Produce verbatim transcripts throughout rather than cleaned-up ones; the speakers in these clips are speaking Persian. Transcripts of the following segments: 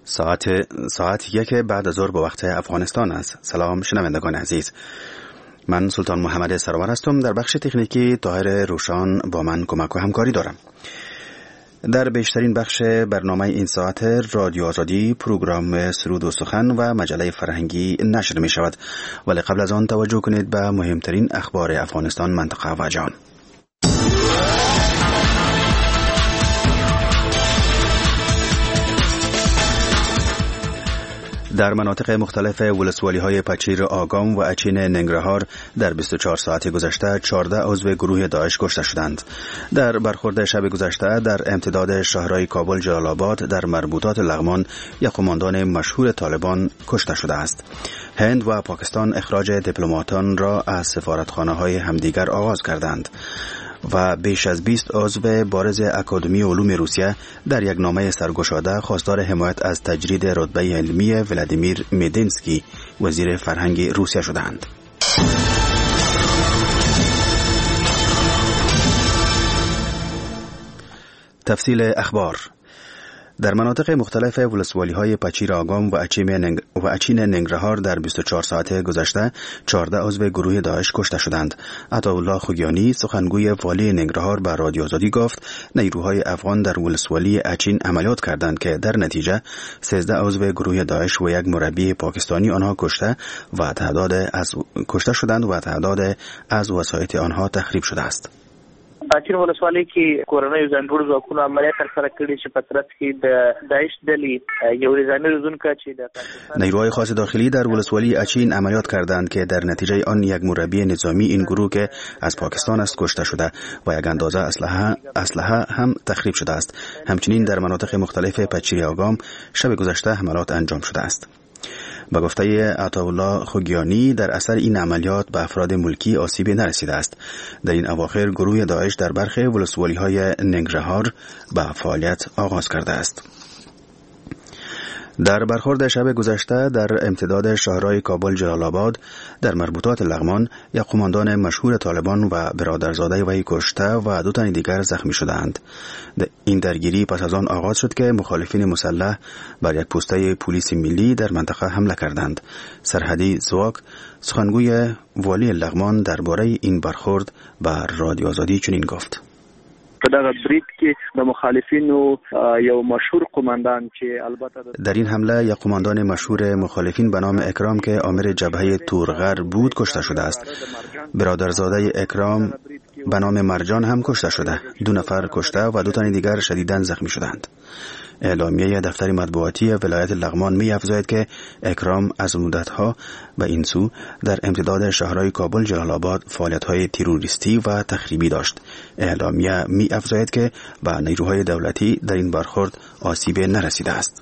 ساعت ساعت یک بعد از ظهر به وقت افغانستان است. سلام شنوندگان عزیز، من سلطان محمد سرور هستم. در بخش تکنیکی طاهر روشان با من کمک و همکاری دارم. در بیشترین بخش برنامه این ساعت رادیو آزادی پروگرام سرود و سخن و مجله فرهنگی نشر می شود، ولی قبل از آن توجه کنید به مهمترین اخبار افغانستان، منطقه و جهان. در مناطق مختلف ولسوالی‌های پچیر آگام و اچین ننگرهار در بیست و چهار ساعت گذشته چهارده عضو گروه داعش کشته شدند. در برخورد شب گذشته در امتداد شهرهای کابل جلال آباد در مربوطات لغمان یک قماندان مشهور طالبان کشته شده است. هند و پاکستان اخراج دیپلماتان را از سفارتخانه‌های همدیگر آغاز کردند و بیش از بیست عضو بارز اکادمی علوم روسیه در یک نامه سرگشاده خواستار حمایت از تجدید رتبه علمی ولادیمیر میدینسکی وزیر فرهنگ روسیه شدند. تفصیل اخبار. در مناطق مختلف ولسوالی‌های پچیر آگام و اچین ننگ... و اچین ننگرهار در بیست و چهار ساعت گذشته چهارده عضو گروه داعش کشته شدند. عطاالله خوگیانی سخنگوی والی ننگرهار به رادیو آزادی گفت نیروهای افغان در ولسوالی اچین عملیات کردند که در نتیجه سیزده عضو گروه داعش و یک مربی پاکستانی آنها کشته و تعداد از کشته شدند و تعداد از وسایط آنها تخریب شده است. اچین ولسوالۍ کې کورنۍ ځانګړو ځواکونو عملیات ترسره کړي چې په ترڅ کې د داعش ډلې یو نظامي روزونکي چې د نیروهای خاص داخلی در ولسوالی اچین عملیات کردند که در نتیجه آن یک مربی نظامی این گروه که از پاکستان است کشته شده و یک اندازه اسلحه اسلحه هم تخریب شده است. همچنین در مناطق مختلف پچیر آگام شب گذشته حملات انجام شده است. با گفته عطاالله خوگیانی در اثر این عملیات به افراد ملکی آسیبی نرسیده است. در این اواخر گروه داعش در برخی ولسوالی‌های ننگرهار به فعالیت آغاز کرده است. در برخورد شب گذشته در امتداد شهرهای کابل جلال آباد در مربوطات لغمان یک قماندان مشهور طالبان و برادرزاده وی کشته و دو تن دیگر زخمی شدند. این درگیری پس از آن آغاز شد که مخالفین مسلح بر یک پوسته پلیس ملی در منطقه حمله کردند. سرحدی زواک سخنگوی والی لغمان درباره این برخورد به رادیو آزادی چنین گفت: په دغه برید کې د مخالفینو یو مشهور قماندان چې البته در این حمله یک قماندان مشهور مخالفین به نام اکرام که عامل جبهه تورغر بود کشته شده است. برادرزاده اکرام به نام مرجان هم کشته شده. دو نفر کشته و دو تن دیگر شدیداً زخمی شدند. اعلامیه دفتر مطبوعاتی ولایت لغمان می افزاید که اکرام از مدتها به این سو در امتداد شهرهای کابل جلال آباد فعالیت‌های تروریستی و تخریبی داشت. اعلامیه می افزاید که به نیروهای دولتی در این برخورد آسیب نرسیده است.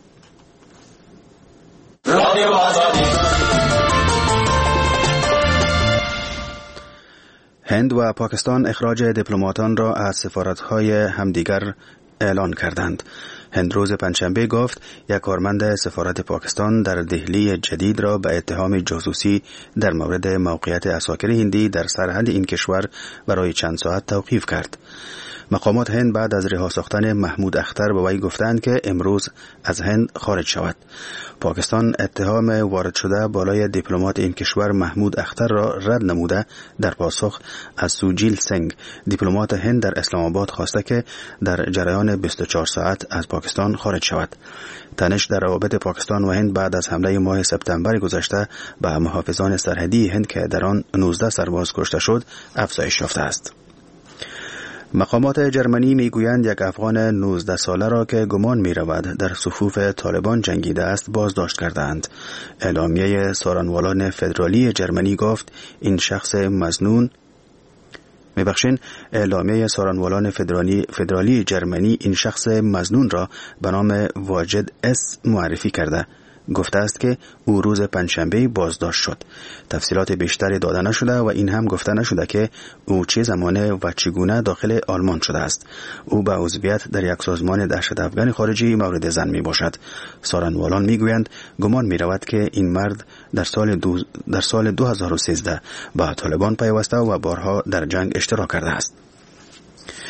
هند و پاکستان اخراج دیپلماتان را از سفارت‌های همدیگر اعلان کردند. هند روز پنجشنبه گفت یک کارمند سفارت پاکستان در دهلی جدید را به اتهام جاسوسی در مورد موقعیت عساکر هندی در سرحد این کشور برای چند ساعت توقیف کرد. مقامات هند بعد از رها ساختن محمود اختر به وی گفتند که امروز از هند خارج شود. پاکستان اتهام وارد شده بالای دیپلمات این کشور محمود اختر را رد نموده در پاسخ از سوجیل سنگ دیپلمات هند در اسلام آباد خواسته که در جریان بیست و چهار ساعت از پاکستان خارج شود. تنش در روابط پاکستان و هند بعد از حمله ماه سپتامبر گذشته به محافظان سرحدی هند که در آن نوزده سرباز کشته شد افزایش یافته است. مقامات جرمنی میگویند یک افغان نوزده ساله را که گمان می رود در صفوف طالبان جنگیده است بازداشت کردند. اعلامیه سارنوالان فدرالی جرمنی گفت این شخص مظنون میبخشین اعلامیه سارنوالان فدرالی, فدرالی جرمنی این شخص مظنون را به نام واجد اس معرفی کرده. گفته است که او روز پنجشنبه بازداشت شد. تفصیلات بیشتری داده نشده و این هم گفته نشده که او چه زمانه و چگونه داخل آلمان شده است. او به عضویت در یک سازمان دهشت افغان خارجی مورد ظن می باشد. سارنوالان می گویند گمان می رود که این مرد در سال دو در سال دو هزار و سیزده با طالبان پیوسته و بارها در جنگ اشتراک کرده است.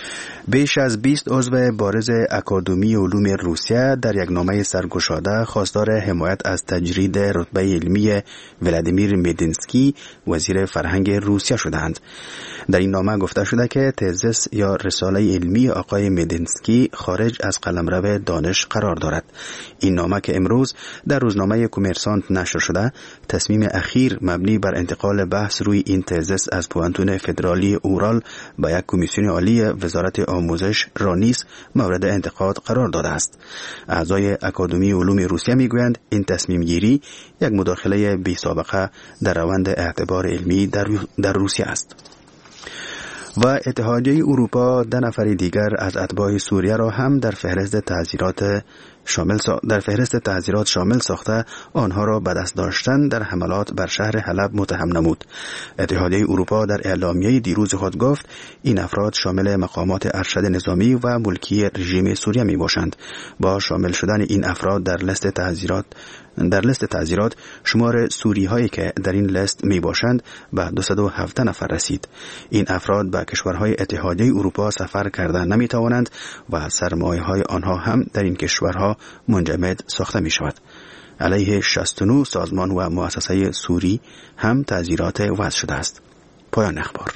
بیش از بیست عضو بارز اکادمی علوم روسیه در یک نامه سرگشاده خواستار حمایت از تجرید رتبه علمی ولادیمیر مدینسکی وزیر فرهنگ روسیه شدند. در این نامه گفته شده که تزس یا رساله علمی آقای مدینسکی خارج از قلمرو دانش قرار دارد. این نامه که امروز در روزنامه کومرسانت نشر شده، تصمیم اخیر مبنی بر انتقال بحث روی این تزس از پوانتون فدرالی اورال به یک کمیسیون عالی وزارت آموزش را نیز مورد انتقاد قرار داده است. اعضای اکادمی علوم روسیه میگویند این تصمیم گیری یک مداخله بی سابقه در روند اعتبار علمی در, در روسیه است. و اتحادیه اروپا ده نفر دیگر از اتباع سوریه را هم در فهرست تعزیرات شامل در فهرست تعزیرات شامل ساخته آنها را به دست داشتن در حملات بر شهر حلب متهم نمود. اتحادیه اروپا در اعلامیه دیروز خود گفت این افراد شامل مقامات ارشد نظامی و ملکی رژیم سوریه می باشند. با شامل شدن این افراد در لیست تعزیرات در لیست تعزیرات شمار سوری هایی که در این لیست می باشند به دویست و هفده نفر رسید. این افراد به کشورهای اتحادیه اروپا سفر کرده نمی توانند و سرمایه های آنها هم در این کشورها منجمد ساخته می شود. علیه شصت و نه سازمان و مؤسسه سوری هم تعزیرات وضع شده است. پایان اخبار.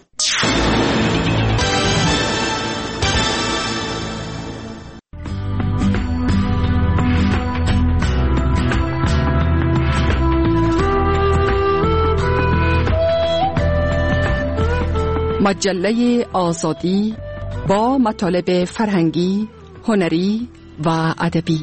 مجله آزادی با مطالب فرهنگی، هنری و ادبی.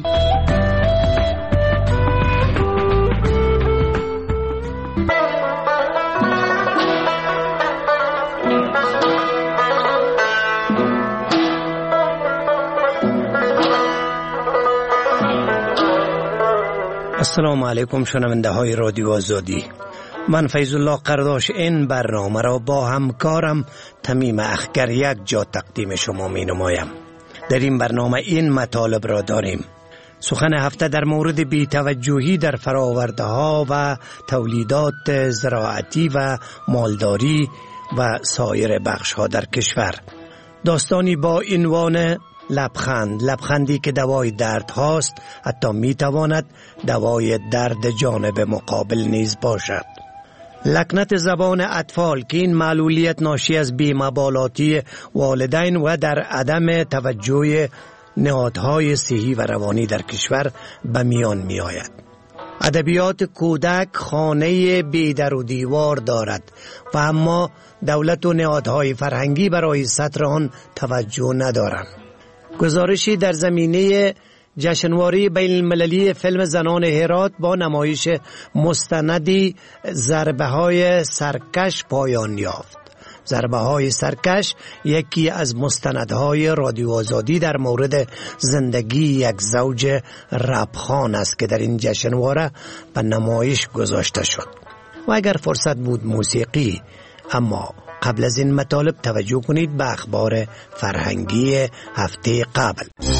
السلام علیکم شنونده های رادیو آزادی. من فیض الله قرداش این برنامه را با همکارم تمیم اخگر یک جا تقدیم شما می نمایم. در این برنامه این مطالب را داریم: سخن هفته در مورد بی‌توجهی در فراورده ها و تولیدات زراعتی و مالداری و سایر بخش ها در کشور. داستانی با عنوان لبخند، لبخندی که دوای درد هاست، حتی می تواند دوای درد جانب مقابل نیز باشد. لکنت زبان اطفال که این معلولیت ناشی از بی‌مبالاتی والدین و در عدم توجه نهادهای صحی و روانی در کشور به میان می آید. ادبیات کودک خانه بی در و دیوار دارد و اما دولت و نهادهای فرهنگی برای سطر آن توجه ندارند. گزارشی در زمینه جشنواره بین المللی فیلم زنان هرات با نمایش مستندی ضربه های سرکش پایان یافت. ضربه های سرکش یکی از مستندهای رادیو آزادی در مورد زندگی یک زوج رپخوان است که در این جشنواره به نمایش گذاشته شد. و اگر فرصت بود موسیقی. اما قبل از این مطالب توجه کنید به اخبار فرهنگی هفته قبل.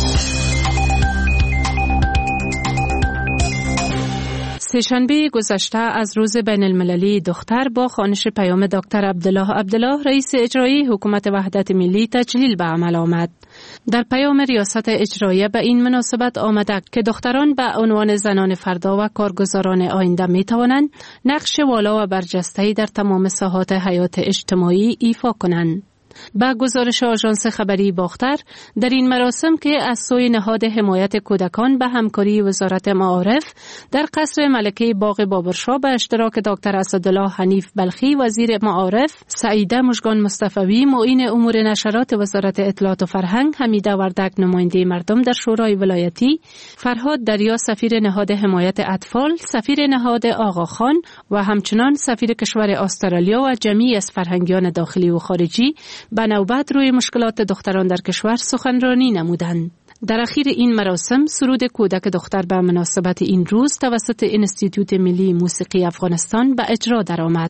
سه‌شنبه گذشته از روز بین المللی دختر با خوانش پیام دکتر عبدالله عبدالله رئیس اجرایی حکومت وحدت ملی تجلیل به عمل آمد. در پیام ریاست اجرایی به این مناسبت آمده که دختران به عنوان زنان فردا و کارگزاران آینده می توانند نقش والا و برجسته‌ای در تمام ساحات حیات اجتماعی ایفا کنند. با گزارش آژانس خبری باختر، در این مراسم که از سوی نهاد حمایت کودکان به همکاری وزارت معارف در قصر ملکه باغ بابرشاه به اشتراک دکتر اسدالله حنیف بلخی وزیر معارف، سعیده مژگان مصطفی معین امور نشرات وزارت اطلاعات و فرهنگ، حمیده وردک نماینده مردم در شورای ولایتی، فرهاد دریا سفیر نهاد حمایت اطفال، سفیر نهاد آقاخان و همچنان سفیر کشور استرالیا و جمعی از فرهنگیان داخلی و خارجی به نوبت روی مشکلات دختران در کشور سخنرانی نمودند. در اخیر این مراسم سرود کودک دختر به مناسبت این روز توسط انستیتوت ملی موسیقی افغانستان به اجرا درآمد.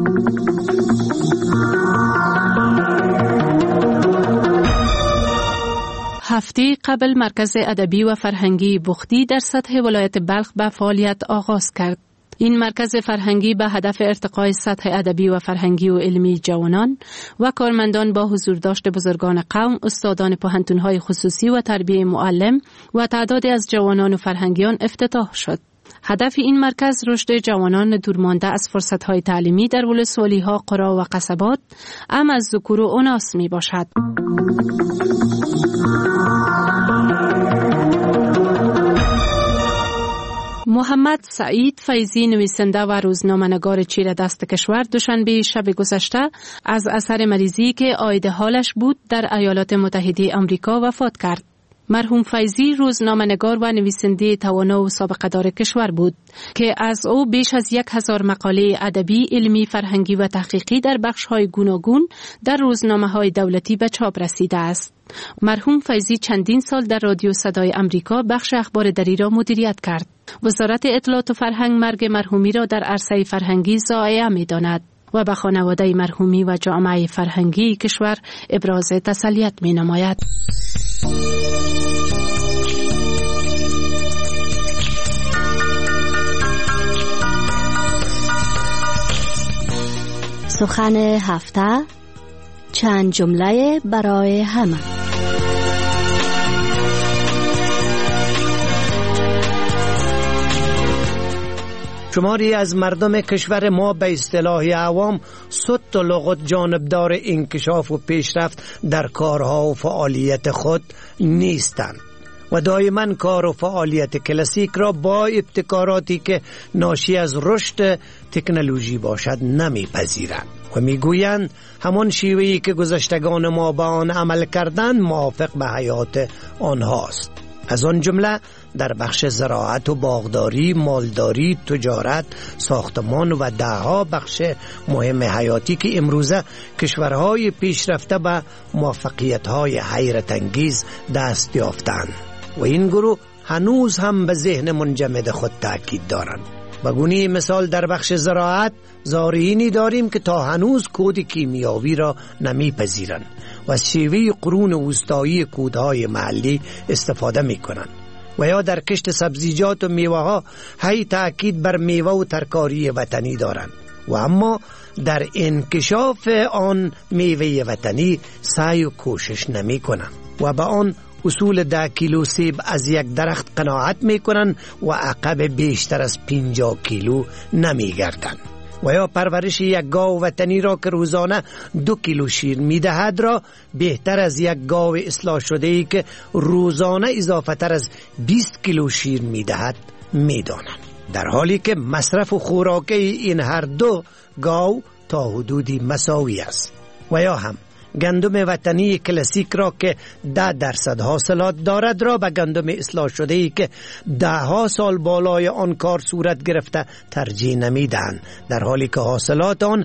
هفته قبل مرکز ادبی و فرهنگی بختی در سطح ولایت بلخ به فعالیت آغاز کرد. این مرکز فرهنگی به هدف ارتقای سطح ادبی و فرهنگی و علمی جوانان و کارمندان با حضور داشت بزرگان قوم، استادان پوهنتون‌های خصوصی و تربیه معلم و تعدادی از جوانان و فرهنگیان افتتاح شد. هدف این مرکز رشد جوانان دورمانده از فرصت‌های تعلیمی در ولسوالی‌ها، قرا و قصبات، ام از ذکور و اناث می باشد. محمد سعید فیضی، نویسنده و روزنامه‌نگار چیره دست کشور، دوشنبه شب گذشته از اثر مریضی که عاید حالش بود در ایالات متحده آمریکا وفات کرد. مرحوم فیضی روزنامه‌نگار و نویسنده توانا و سابقه دار کشور بود که از او بیش از یک هزار مقاله ادبی، علمی، فرهنگی و تحقیقی در بخش‌های گوناگون در روزنامه‌های دولتی به چاپ رسیده است. مرحوم فیضی چندین سال در رادیو صدای آمریکا بخش اخبار دری را مدیریت کرد. وزارت اطلاعات و فرهنگ مرگ مرحومی را در عرصه فرهنگی ضایعه می‌داند و به خانواده مرحومی و جامعه فرهنگی کشور ابراز تسلیت می‌نماید. سخن هفته، چند جمله برای همه. شماری از مردم کشور ما به اصطلاح عوام صد و لغت جانبدار انکشاف و پیشرفت در کارها و فعالیت خود نیستند و دائما کار و فعالیت کلاسیک را با ابتکاراتی که ناشی از رشد تکنولوژی باشد نمیپذیرند و میگویند همان شیوهی که گذشتگان ما با آن عمل کردند موافق به حیات آنهاست. از آن جمله در بخش زراعت و باغداری، مالداری، تجارت، ساختمان و دهها بخش مهم حیاتی که امروزه کشورهای پیشرفته به موفقیت‌های حیرت انگیز دست یافتند و این گروه هنوز هم به ذهن منجمد خود تاکید دارند. به گونه مثال در بخش زراعت زارعینی داریم که تا هنوز کود کیمیاوی را نمیپذیرند و از شیوه قرون وسطایی کودهای محلی استفاده میکنند و یا در کشت سبزیجات و میوه ها هی تاکید بر میوه و ترکاری وطنی دارند و اما در انکشاف آن میوه وطنی سعی و کوشش نمی کنند و به آن اصول ده کیلو سیب از یک درخت قناعت می کنند و عقب بیشتر از پنجاه کیلو نمی گردند و یا پرورش یک گاو وطنی را که روزانه دو کیلو شیر می دهد را بهتر از یک گاو اصلاح شده ای که روزانه اضافه تر از بیست کیلو شیر می دهد می دانند، در حالی که مصرف و خوراک این هر دو گاو تا حدودی مساوی است. و یا هم گندم وطنی کلاسیک را که ده درصد حاصلات دارد را به گندم اصلاح شده ای که ده ها سال بالای آن کار صورت گرفته ترجیح نمیدن، در حالی که حاصلات آن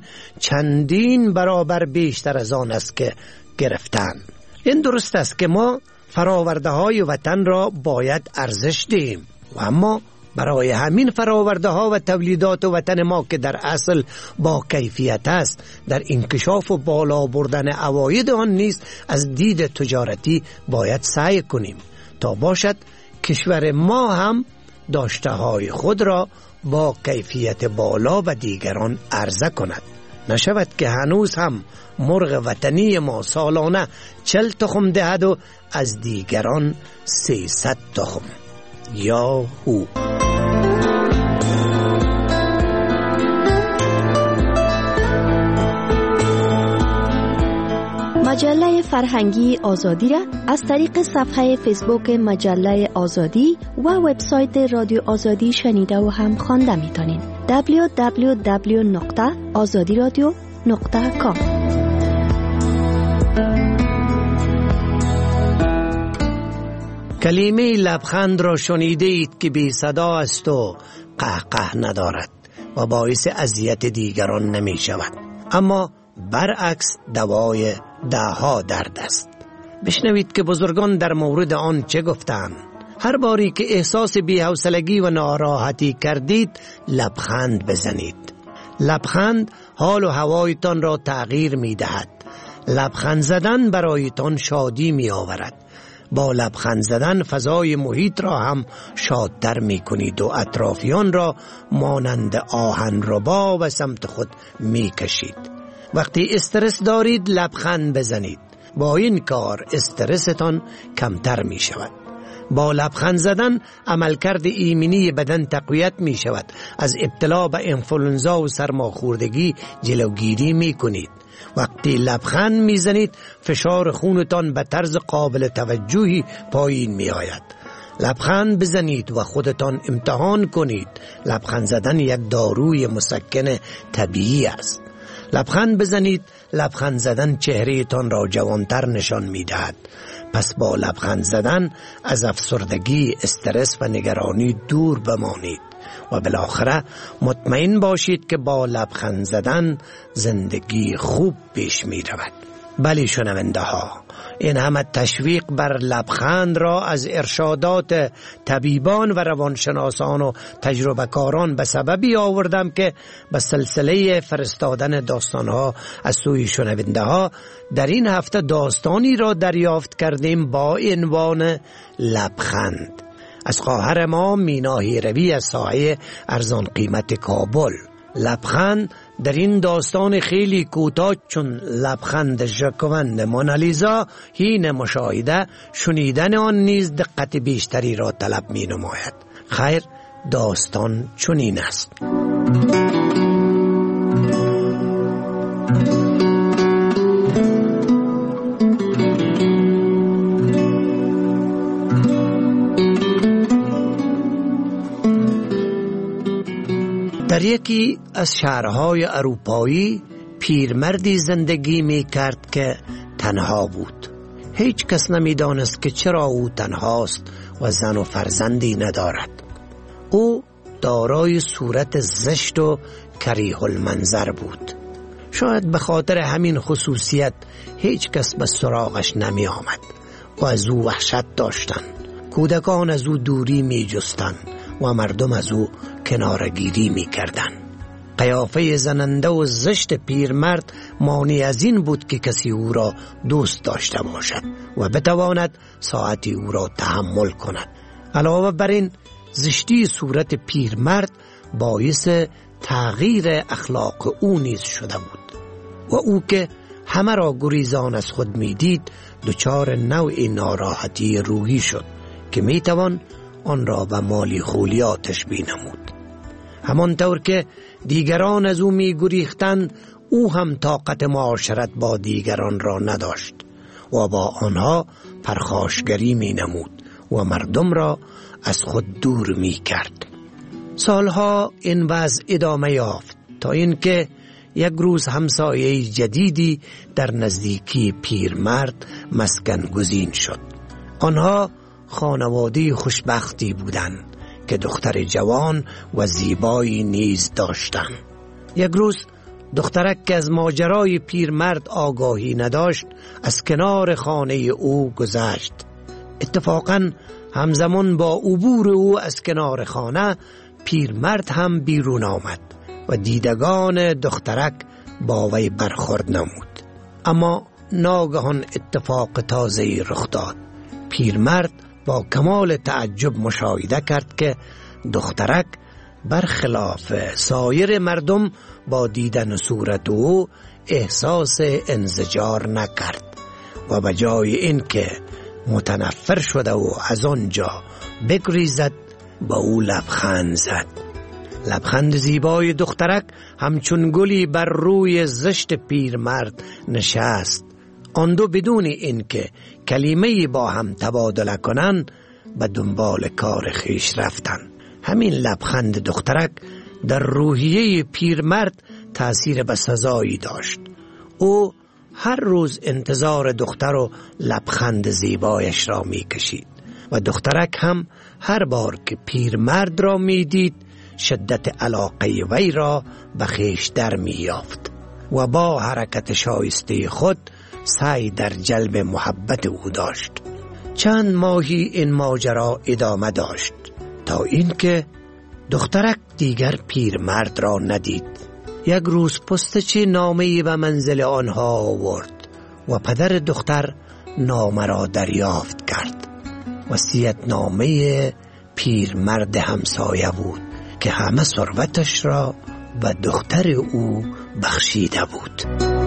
چندین برابر بیشتر از آن است که گرفتن. این درست است که ما فراورده های وطن را باید ارزش دهیم و اما برای همین فراورده ها و تولیدات وطن ما که در اصل با کیفیت است، در انکشاف و بالا بردن عواید آن نیست از دید تجارتی باید سعی کنیم تا باشد کشور ما هم داشته های خود را با کیفیت بالا و دیگران عرضه کند. نشود که هنوز هم مرغ وطنی ما سالانه چل تخم دهد و از دیگران سیصد تخم. یا هو. مجله فرهنگی آزادی را از طریق صفحه فیسبوک مجله آزادی و وبسایت رادیو آزادی شنیده و هم خوانده میتونید. دبلیو دبلیو دبلیو نقطه آزادی رادیو نقطه کام. کلمه لبخند را شنیده اید که بی صدا است و قهقه ندارد و باعث اذیت دیگران نمی شود، اما برعکس دوای دهها درد است. بشنوید که بزرگان در مورد آن چه گفتند. هر باری که احساس بی‌حوصلگی و ناراحتی کردید لبخند بزنید. لبخند حال و هوایتان را تغییر می دهد. لبخند زدن برایتان شادی می آورد. با لبخند زدن فضای محیط را هم شادتر می کنید و اطرافیان را مانند آهن ربا و سمت خود می کشید. وقتی استرس دارید لبخند بزنید. با این کار استرستان کمتر می شود. با لبخند زدن عملکرد ایمنی بدن تقویت می شود. از ابتلا به انفلونزا و سرماخوردگی جلوگیری می کنید. وقتی لبخند می زنید فشار خونتان به طرز قابل توجهی پایین می آید. لبخند بزنید و خودتان امتحان کنید. لبخند زدن یک داروی مسکن طبیعی است. لبخند بزنید. لبخند زدن چهرهتان را جوانتر نشان می دهد. پس با لبخند زدن از افسردگی، استرس و نگرانی دور بمانید و بالاخره مطمئن باشید که با لبخند زدن زندگی خوب پیش می رود. بله شنونده ها، این همه تشویق بر لبخند را از ارشادات طبیبان و روانشناسان و تجربه کاران به سببی آوردم که به سلسله فرستادن داستانها از سوی شنونده ها در این هفته داستانی را دریافت کردیم با عنوان لبخند از خواهر ما مینا هیروی از ساحه ارزان قیمت کابل. لبخند در این داستان خیلی کوتاه چون لبخند ژاکوند مونالیزا حین مشاهده شنیدن آن نیز دقت بیشتری را طلب می نماید. خیر، داستان چنین است. در یکی از شهرهای اروپایی پیرمردی زندگی می کرد که تنها بود. هیچ کس نمی دانست که چرا او تنهاست و زن و فرزندی ندارد. او دارای صورت زشت و کریه المنظر بود. شاید به خاطر همین خصوصیت هیچ کس به سراغش نمی آمد و از او وحشت داشتند. کودکان از او دوری می جستند و مردم از او کنارگیری می کردن. قیافه زننده و زشت پیرمرد مانع از این بود که کسی او را دوست داشته باشد و بتواند ساعتی او را تحمل کند. علاوه بر این زشتی صورت پیرمرد باعث تغییر اخلاق او نیز شده بود و او که همه را گریزان از خود می دید دچار نوع ناراحتی روحی شد که می توان آن را به مالی خولیا تشبیه نمود. همانطور که دیگران از او می گریختند او هم طاقت معاشرت با دیگران را نداشت و با آنها پرخاشگری می نمود و مردم را از خود دور می کرد. سالها این وضع ادامه یافت تا اینکه یک روز همسایه جدیدی در نزدیکی پیرمرد مسکن گزین شد. آنها خانواده خوشبختی بودند که دختر جوان و زیبایی نیز داشتند. یک روز دخترک که از ماجرای پیرمرد آگاهی نداشت از کنار خانه او گذشت. اتفاقاً همزمان با عبور او از کنار خانه پیرمرد هم بیرون آمد و دیدگان دخترک با وی برخورد نمود. اما ناگهان اتفاق تازه‌ای رخ داد. پیرمرد با کمال تعجب مشاهده کرد که دخترک برخلاف سایر مردم با دیدن صورت او احساس انزجار نکرد و به جای اینکه متنفر شده و از آنجا بگریزد با او لبخند زد. لبخند زیبای دخترک همچون گلی بر روی زشت پیرمرد نشست. آن دو بدون اینکه کلمه‌ای با هم تبادله کنند به دنبال کار خیش رفتند. همین لبخند دخترک در روحیه پیرمرد تأثیر بسزایی داشت. او هر روز انتظار دختر و لبخند زیبایش را می کشید و دخترک هم هر بار که پیرمرد را می دید شدت علاقه وی را به خویش در می یافت و با حرکت شایسته خود سعی در جلب محبت او داشت. چند ماهی این ماجرا ادامه داشت تا اینکه دخترک دیگر پیرمرد را ندید. یک روز پستچی نامه‌ای به منزل آنها آورد و پدر دختر نامه را دریافت کرد. وصیت‌نامه پیرمرد همسایه بود که همه ثروتش را به دختر او بخشیده بود.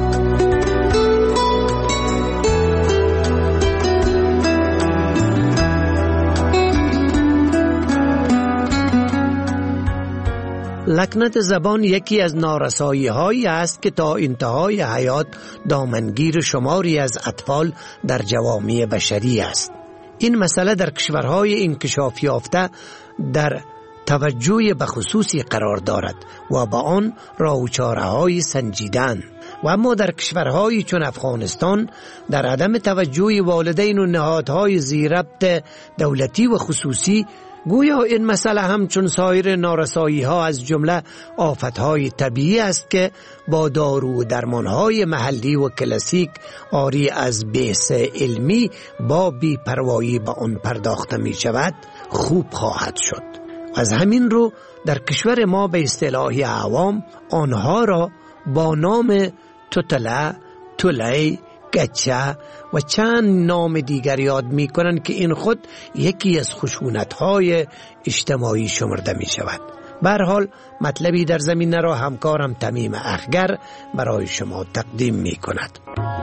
لکنت زبان یکی از نارسایی هایی است که تا انتهای حیات دامنگیر شماری از اطفال در جوامع بشری است. این مسئله در کشورهای انکشاف یافته در توجه به خصوصی قرار دارد و با آن راه و چاره‌های سنجیدن، و اما در کشورهایی چون افغانستان در عدم توجه والدین و نهادهای ذی‌ربط دولتی و خصوصی، گویا این مسئله همچون سایر نارسایی ها از جمله آفتهای طبیعی است که با دارو و درمانهای محلی و کلاسیک آری از بیس علمی با بی‌پروایی به آن پرداخته می شود خوب خواهد شد. از همین رو در کشور ما به اصطلاح عوام آنها را با نام توتله، تولی، گچه و چند نام دیگر یاد می کنند که این خود یکی از خشونت‌های اجتماعی شمرده می شود. به هر حال مطلبی در زمینه را همکارم تمیم اخگر برای شما تقدیم می کند.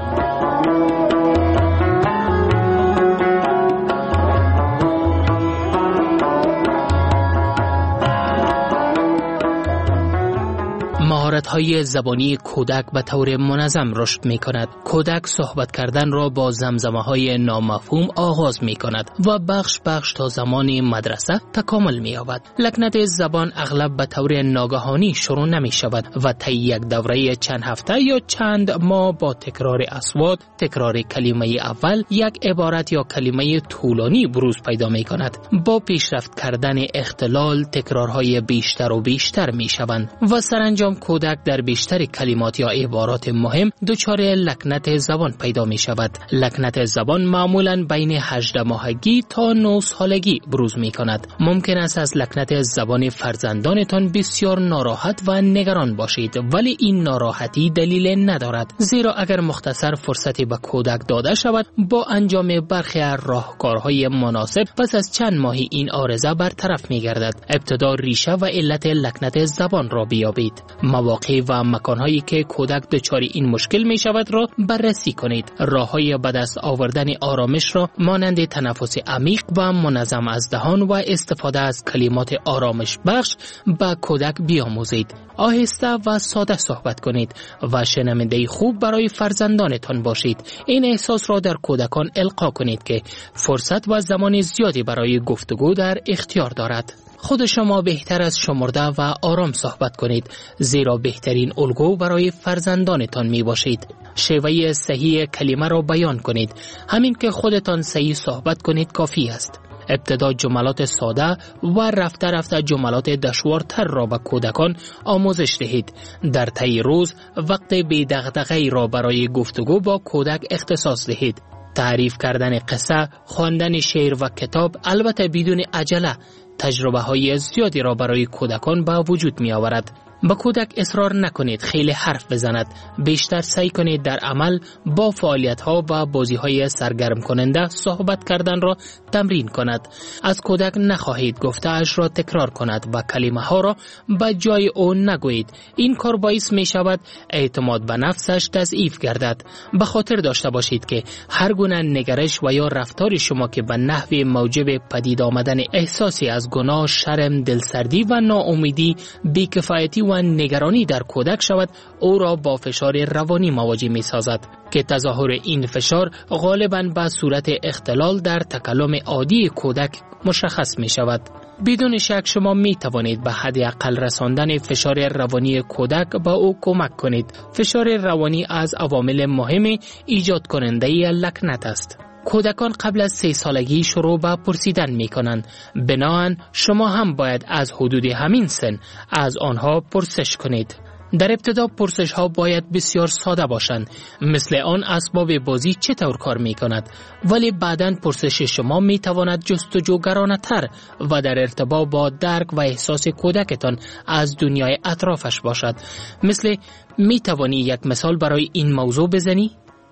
مهارت‌های زبانی کودک به طور منظم رشد می‌کند. کودک صحبت کردن را با زمزمه‌های نامفهوم آغاز می‌کند و بخش بخش تا زمان مدرسه تکامل می‌یابد. لکنت زبان اغلب به طور ناگهانی شروع نمی‌شود و طی یک دوره چند هفته یا چند ماه با تکرار اصوات، تکرار کلمه اول، یک عبارت یا کلمه طولانی بروز پیدا می‌کند. با پیشرفت کردن اختلال، تکرارهای بیشتر و بیشتر می‌شوند و سرانجام کودک در بیشتر کلمات یا عبارات مهم دچار لکنت زبان پیدا می شود. لکنت زبان معمولاً بین هجده ماهگی تا نه سالگی بروز می کند. ممکن است از لکنت زبان فرزندانتان بسیار ناراحت و نگران باشید، ولی این ناراحتی دلیل ندارد، زیرا اگر مختصر فرصتی به کودک داده شود با انجام برخی راهکارهای مناسب پس از چند ماهی این عارضه برطرف می گردد. ابتدا ریشه و علت لکنت زبان را بیابید. مواقع و مکانهایی که کودک دچار این مشکل می شود را بررسی کنید. راههای به دست آوردن آرامش را مانند تنفس عمیق و منظم از دهان و استفاده از کلمات آرامش بخش به کودک بیاموزید. آهسته و ساده صحبت کنید و شنونده خوب برای فرزندانتان باشید. این احساس را در کودکان القا کنید که فرصت و زمان زیادی برای گفتگو در اختیار دارد. خود شما بهتر از شمرده و آرام صحبت کنید، زیرا بهترین الگو برای فرزندانتان می باشید. شیوه صحیح کلمه را بیان کنید. همین که خودتان صحیح صحبت کنید کافی است. ابتدا جملات ساده و رفته رفته جملات دشوارتر را به کودکان آموزش دهید. در طی روز وقت بی دغدغه‌ای را برای گفتگو با کودک اختصاص دهید. تعریف کردن قصه، خواندن شعر و کتاب، البته بدون عجله، تجربه های زیادی را برای کودکان به وجود می آورد. با کودک اصرار نکنید خیلی حرف بزند. بیشتر سعی کنید در عمل با فعالیت ها و بازی های سرگرم کننده صحبت کردن را تمرین کند. از کودک نخواهید گفته اش را تکرار کند و کلمه ها را به جای او نگویید. این کار باعث می شود اعتماد به نفسش تضعیف گردد. به خاطر داشته باشید که هر گونه نگرش و یا رفتار شما که به نحو موجب پدید آمدن احساسی از گناه، شرم، دلسردی و ناامیدی، بی‌کفایتی و نگرانی در کودک شود، او را با فشار روانی مواجه می سازد که تظاهر این فشار غالباً به صورت اختلال در تکلم عادی کودک مشخص می شود. بدون شک شما می توانید به حد اقل رساندن فشار روانی کودک با او کمک کنید. فشار روانی از عوامل مهم ایجاد کننده لکنت است. کودکان قبل از سه سالگی شروع به پرسیدن می کنند. بنابراین شما هم باید از حدود همین سن از آنها پرسش کنید. در ابتدا پرسش ها باید بسیار ساده باشند، مثل آن اسباب بازی چطور کار می کند، ولی بعداً پرسش شما می تواند جستجوگرانه تر و در ارتباط با درک و احساس کودکتان از دنیای اطرافش باشد. مثل می توانی یک مثال برای این موضوع بزنی؟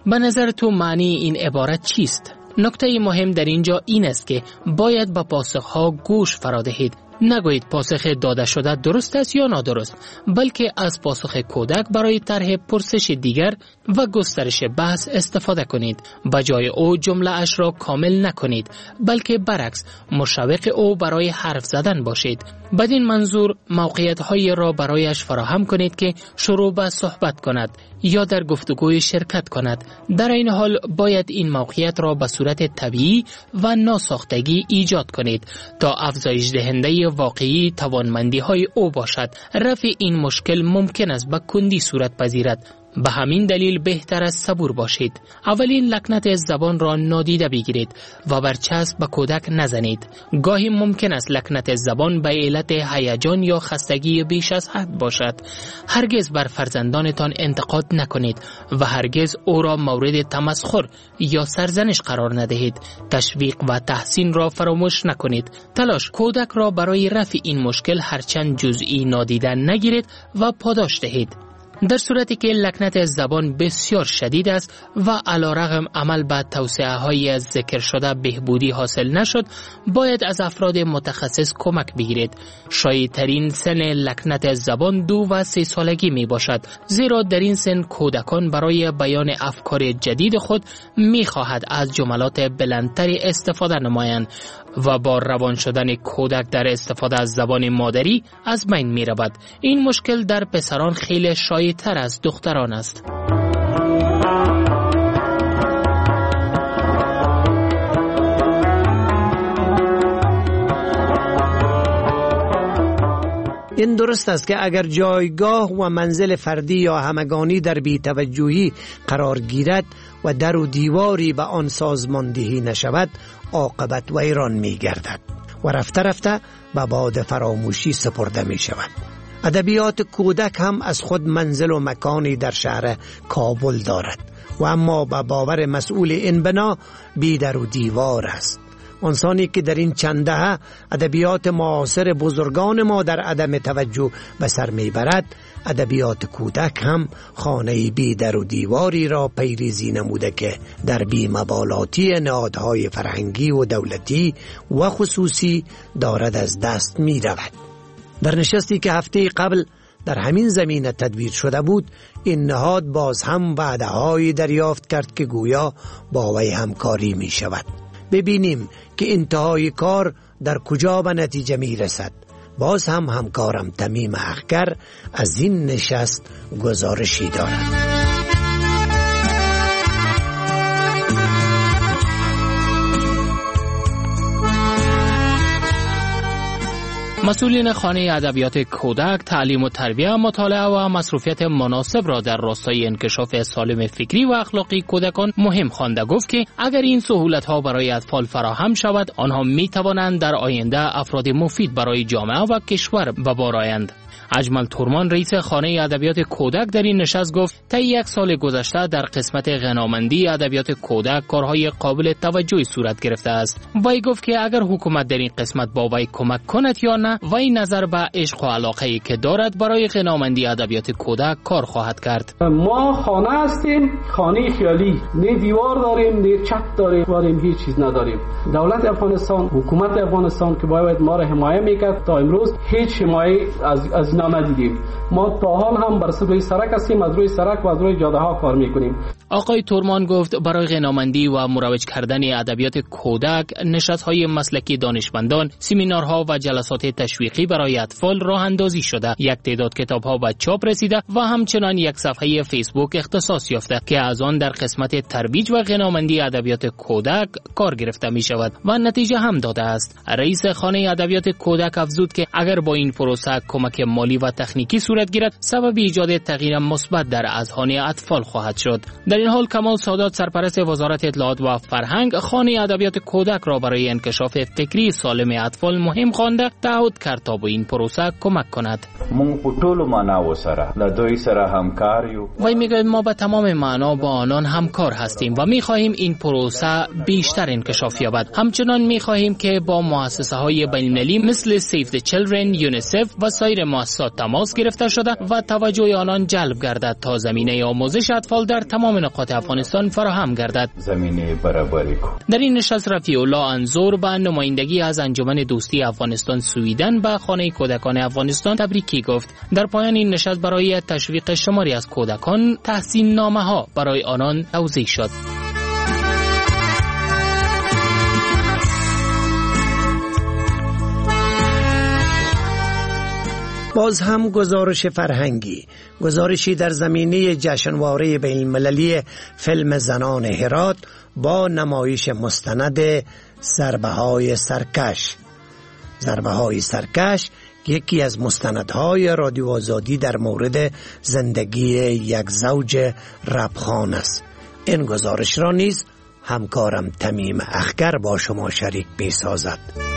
به نظر تو معنی این عبارت چیست؟ نکته مهم در اینجا این است که باید به پاسخها گوش فرا دهید. نگویید پاسخ داده شده درست است یا نادرست، بلکه از پاسخ کودک برای طرح پرسش دیگر و گسترش بحث استفاده کنید. به جای او جمله اش را کامل نکنید، بلکه برعکس مشوق او برای حرف زدن باشید. بدین منظور موقعیت هایی را برایش فراهم کنید که شروع به صحبت کند یا در گفتگوی شرکت کند. در این حال باید این موقعیت را به صورت طبیعی و ناساختگی ایجاد کنید تا افزایش دهنده واقعی توانمندی های او باشد. رفع این مشکل ممکن است به کندی صورت پذیرد. به همین دلیل بهتر است صبور باشید. اولین لکنت زبان را نادیده بگیرید و بر چسب به کودک نزنید. گاهی ممکن است لکنت زبان به علت هیجان یا خستگی بیش از حد باشد. هرگز بر فرزندانتان انتقاد نکنید و هرگز او را مورد تمسخر یا سرزنش قرار ندهید. تشویق و تحسین را فراموش نکنید. تلاش کودک را برای رفع این مشکل هرچند جزئی نادیده نگیرید و پاداش دهید. در صورتی که لکنت زبان بسیار شدید است و علیرغم عمل به توصیه های از ذکر شده بهبودی حاصل نشد، باید از افراد متخصص کمک بگیرید. شایع‌ترین سن لکنت زبان دو و سه سالگی می باشد، زیرا در این سن کودکان برای بیان افکار جدید خود می خواهد از جملات بلندتری استفاده نمایند و با روان شدن کودک در استفاده از زبان مادری از بین می رود. این مشکل در پسران خیلی شایع تر از دختران است. این درست است که اگر جایگاه و منزل فردی یا همگانی در بی‌توجهی قرار گیرد و در و دیواری به آن سازماندهی نشود، عاقبت ویران می گردد و رفته رفته به باد فراموشی سپرده می شود. ادبیات کودک هم از خود منزل و مکانی در شهر کابل دارد و اما به باور مسئول این بنا بی در و دیوار است. انسانی که در این چند دهه ادبیات معاصر بزرگان ما در عدم توجه به سر میبرد، ادبیات کودک هم خانه بی در و دیواری را پیریزی نموده که در بی‌مبالاتی نهادهای فرهنگی و دولتی و خصوصی دارد از دست می رود. در نشستی که هفته قبل در همین زمینه تدبیر شده بود، این نهاد باز هم وعده‌هایی دریافت کرد که گویا با وی همکاری می شود. ببینیم که انتهای کار در کجا به نتیجه می رسد. باز هم همکارم تمیم اخگر از این نشست گزارشی دارد. مسئولین خانه ادبیات کودک تعلیم و تربیت، مطالعه و مصروفیت مناسب را در راستای انکشاف سالم فکری و اخلاقی کودکان مهم خوانده گفت که اگر این سهولت ها برای اطفال فراهم شود، آنها می توانند در آینده افراد مفید برای جامعه و کشور به بار آیند. اجمل تورمان رئیس خانه ادبیات کودک در این نشست گفت طی یک سال گذشته در قسمت غنامندی ادبیات کودک کارهای قابل توجهی صورت گرفته است. وی گفت که اگر حکومت در این قسمت با وی کمک کند یا نه، وی نظر به عشق و علاقه‌ای که دارد برای غنامندی ادبیات کودک کار خواهد کرد. ما خانه هستیم، خانه خیالی، نه دیوار داریم نه چت داریم، داریم هیچ چیز نداریم. دولت افغانستان، حکومت افغانستان که باید ما را حمایت میکرد، تا امروز هیچ حمایت از از اینا ندیدیم. ما تا حال هم بر روی سرک هستیم، از روی سرک و از روی جاده ها کار میکنیم. آقای تورمان گفت برای غنامندی و مروج کردن ادبیات کودک نشست‌های مسلکی دانشمندان، سمینارها و جلسات تشویقی برای اطفال راه اندازی شده. یک تعداد کتاب‌ها به چاپ رسیده و همچنان یک صفحه فیسبوک اختصاص یافته که از آن در قسمت ترویج و غنامندی ادبیات کودک کار گرفته می شود و نتیجه هم داده است. رئیس خانه ادبیات کودک افزود که اگر با این پروسه کمک مالی و تکنیکی صورت گیرد، سبب ایجاد تغییر مثبت در اذهان اطفال خواهد شد. در این حال کمال سادات، سرپرست وزارت اطلاعات و فرهنگ، خانه ادبیات کودک را برای انکشاف فکری سالم اطفال مهم خوانده تعهد کرد تا به این پروسه کمک کند. مونږ په ټولو معناو سره د دوی سره همکار یو. وی میگوید ما به تمام معنا با آنان همکار هستیم و میخواهیم این پروسه بیشتر انکشاف یابد. همچنان میخواهیم که با مؤسسه های بین المللی مثل سیو د چیلدرن، یونیسف و سایر مؤسسات تماس گرفته شده و توجه آنان جلب گردد تا زمینه آموزش اطفال در تمام نقاط افغانستان فراهم گردد. زمینه برابری کو. در این نشست رفیع الله انظور به نمایندگی از انجمن دوستی افغانستان سویدن به خانه کودکان افغانستان تبریکی گفت. در پایان این نشست برای تشویق شماری از کودکان تحسین نامه ها برای آنان توزیع شد. باز هم گزارش فرهنگی، گزارشی در زمینه جشنواره بین المللی فیلم زنان هرات با نمایش مستند ضربه های سرکش. ضربه های سرکش یکی از مستندهای رادیو آزادی در مورد زندگی یک زوج ربخان است. این گزارش را نیز همکارم تمیم اخگر با شما شریک می سازد.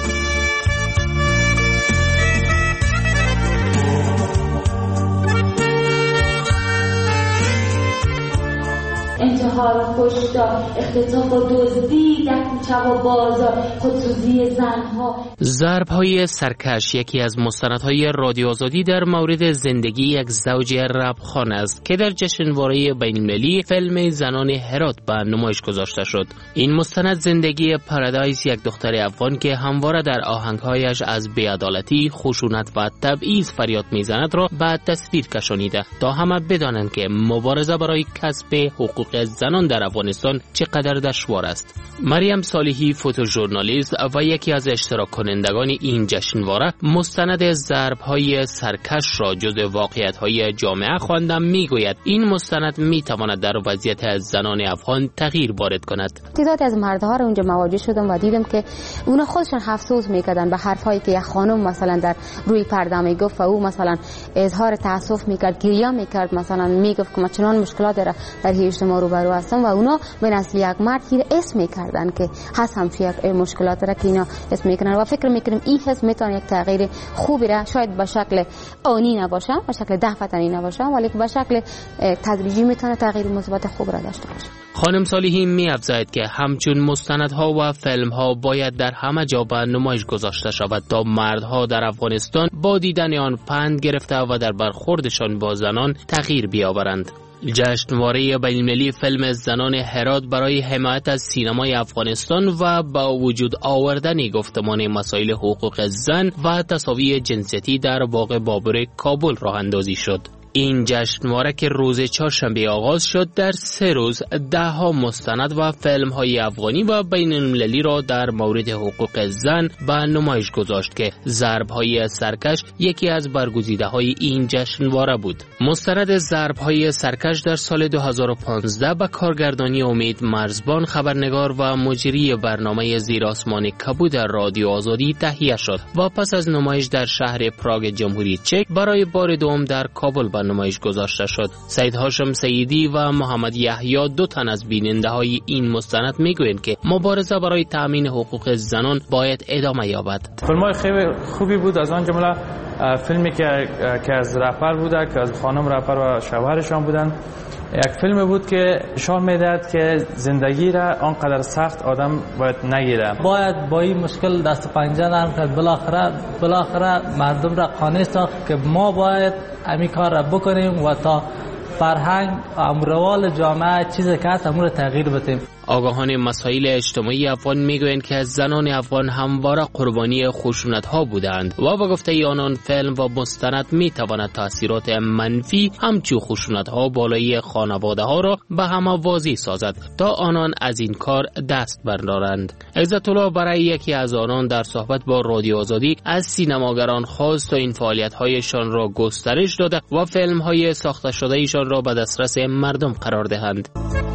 انتحار کشتار، اختطاف و دزدی در کوچه و بازار، خودسوزی زنها. ضرب‌های سرکش یکی از مستندهای رادیو آزادی در مورد زندگی یک زوج ربخان است که در جشنواره بین‌المللی فیلم زنان هرات به نمایش گذاشته شد. این مستند زندگی پارادایس، یک دختر افغان که همواره در آهنگهایش از بی‌عدالتی، خشونت و تبعیض فریاد میزند را به تصویر کشانیده تا همه بدانند که مبارزه برای کسب حقوق زنان در افغانستان چقدر دشوار است. مریم صالحی، فوتوژورنالیست و یکی از اشتراک کنندگان این جشنواره، مستند ضرب‌های سرکش را جزو واقعیت‌های جامعه خواندم میگوید این مستند میتواند در وضعیت زنان افغان تغییر وارد کند. تعدادی از مردها را اونجا مواجه شدم و دیدم که اونا خودشون افسوس میکردن به حرفایی که یک خانم مثلا در روی پرده میگفت و او مثلا اظهار تاسف میکرد، گریه میکرد، مثلا میگفت که من چنان مشکلات در اجتماع روبرو هستم و اونا به نسل یک مرد اسم میکردن که هست همچین یک مشکلات را که اینا اسم میکنن و فکر میکنم این حس میتونه یک تغییر خوبی را شاید به شکل آنی نباشه، به شکل دفعتنی نباشه، ولی به شکل تدریجی میتونه تغییر مثبت خوب را داشته باشه. خانم صالحی می‌افزاید که همچون مستندها و فیلم‌ها باید در همه جا به نمایش گذاشته شود تا مردها در افغانستان با دیدن آن پند گرفته و در برخوردشان با زنان تغییر بیاورند. جشنواره بین‌المللی فیلم زنان هرات برای حمایت از سینمای افغانستان و با وجود آوردن گفتمان مسائل حقوق زن و تساوی جنسیتی در باغ بابر کابل راه اندازی شد. این جشنواره که روز چهارشنبه آغاز شد در سه روز ده ها مستند و فیلم های افغانی و بین المللی را در مورد حقوق زن به نمایش گذاشت که ضرب های سرکش یکی از برگزیده های این جشنواره بود. مستند ضرب های سرکش در سال دو هزار و پانزده به کارگردانی امید مرزبان، خبرنگار و مجری برنامه زیر آسمان کبود رادیو آزادی تهیه شد و پس از نمایش در شهر پراگ جمهوری چک برای بار دوم در کابل به نمایش گذاشته شد. سید هاشم سیدی و محمد یحیی، دو تن از بیننده های این مستند، میگویند که مبارزه برای تامین حقوق زنان باید ادامه یابد. فیلم خیلی خوبی بود، از آن جمله فیلمی که که از رهبر بوده، که از خانم رهبر و شوهرشان بودن. یک فیلم بود که نشان میداد که زندگی را آنقدر سخت آدم باید نگیره. باید با این مشکل دست پنجه نرم کرد. بالاخره بالاخره مردم را قانع ساخت که ما باید همین کار را بکنیم و تا فرهنگ امروال جامعه چیزی که هست امور تغییر بدیم. آگاهان مسائل اجتماعی افغان میگویند که زنان افغان همواره قربانی خشونت ها بودند و با گفته آنان فیلم و مستند میتواند تاثیرات منفی همچون خشونت ها بالای خانواده ها را به همه واضح سازد تا آنان از این کار دست بردارند. عزت الله برای یکی از آنان در صحبت با رادیو آزادی از سینماگران خواست تا این فعالیت هایشان را گسترش داده و فیلم های ساخته شده ایشان را به دسترس مردم قرار دهند.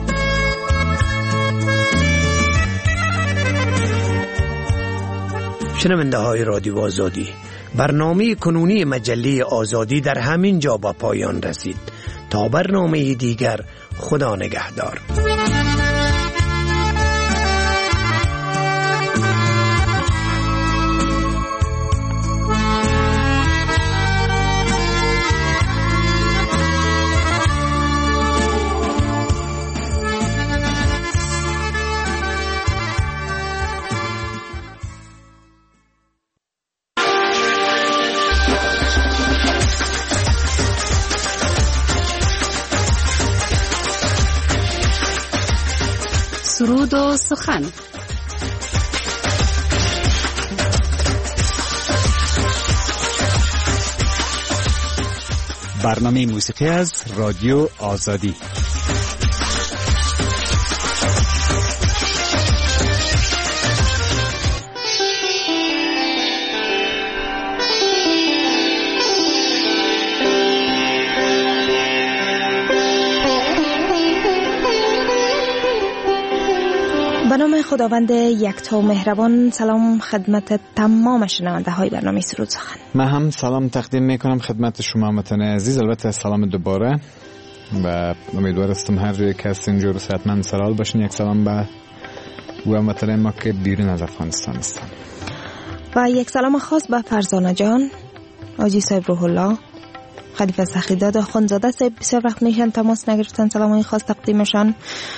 شنونده های رادیو آزادی، برنامه کنونی مجله آزادی در همین جا با پایان رسید. تا برنامه دیگر، خدا نگهدار. سرود و سخن. برنامه موسیقی از رادیو آزادی. به نام خداوند یکتا و مهربان. سلام خدمت تمام شنونده های برنامه سرود سخن. من هم سلام تقدیم میکنم خدمت شما متن عزیز. البته سلام دوباره و امیدوار هستم هر جایی که هستین جور و صحتمند سلامت باشین. یک سلام به و متن ما که بیرون از افغانستان هستن و یک سلام خاص به فرزانه جان، حاجی صاحب روح الله، خلیفه سخیداد و خانزاده صاحب بسیار وقت میشن تماس نگرفتن، سلامای خاص تقدیمشان.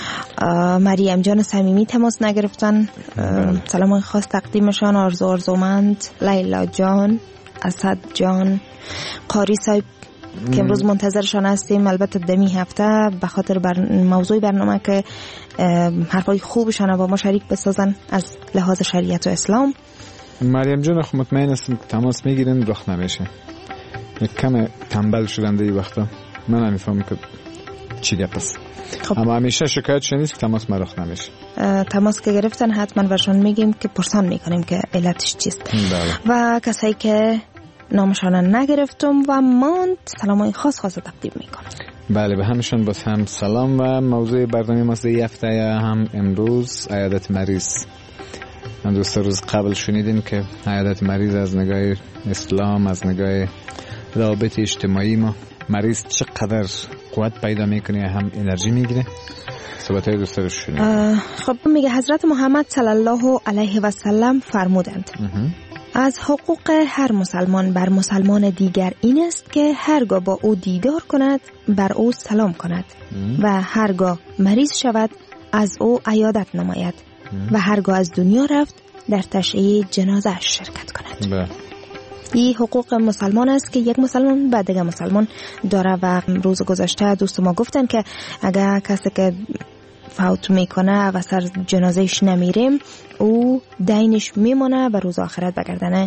مریم جان صمیمی تماس نگرفتن، سلامای خاص تقدیمشان. آرزو آرزومند، لیلا جان، اسد جان، قاری صاحب که امروز منتظرشان هستیم، البته دمی هفته به خاطر بر موضوع برنامه که حرفای خوبشان با ما شریک بسازن از لحاظ شریعت و اسلام. مریم جان خب مطمئن هستم که تماس میگیرین رخ نمیشه، یک کم تنبل شدن دی وقتا. من نمیفهمم که چی گپ است. خب. اما همیشه شکایت شنیست که تماس مرخ نمیشه. تماس که گرفتن حتما برشان میگیم که پرسان میکنیم که علتش چیست. بله. و کسایی که نامشان نگرفتم و ماند سلامای خاص خاص تقدیم میکنم. بله به همشون باز هم سلام. و موضوع برنامه ما این هفته هم امروز عیادت مریض. من دوست روز قبل شنیدین که عیادت مریض از نگاه اسلام، از نگاه روابط اجتماعی ما مریض چقدر قوت پیدا میکنه، هم انرژی میگیره. صحبت های دوست رو شنیدین. خب میگه حضرت محمد صلی الله علیه و سلم فرمودند از حقوق هر مسلمان بر مسلمان دیگر این است که هرگاه با او دیدار کند بر او سلام کند و هرگاه مریض شود از او عیادت نماید و هرگاه از دنیا رفت در تشییع جنازه شرکت کند. بله. این حقوق مسلمان است که یک مسلمان به دیگر مسلمان داره و روز گذشته دوست ما گفتن که اگر کسی که فوت میکنه و سر جنازهش نمیریم او دینش میمونه و روز آخرت بگردنه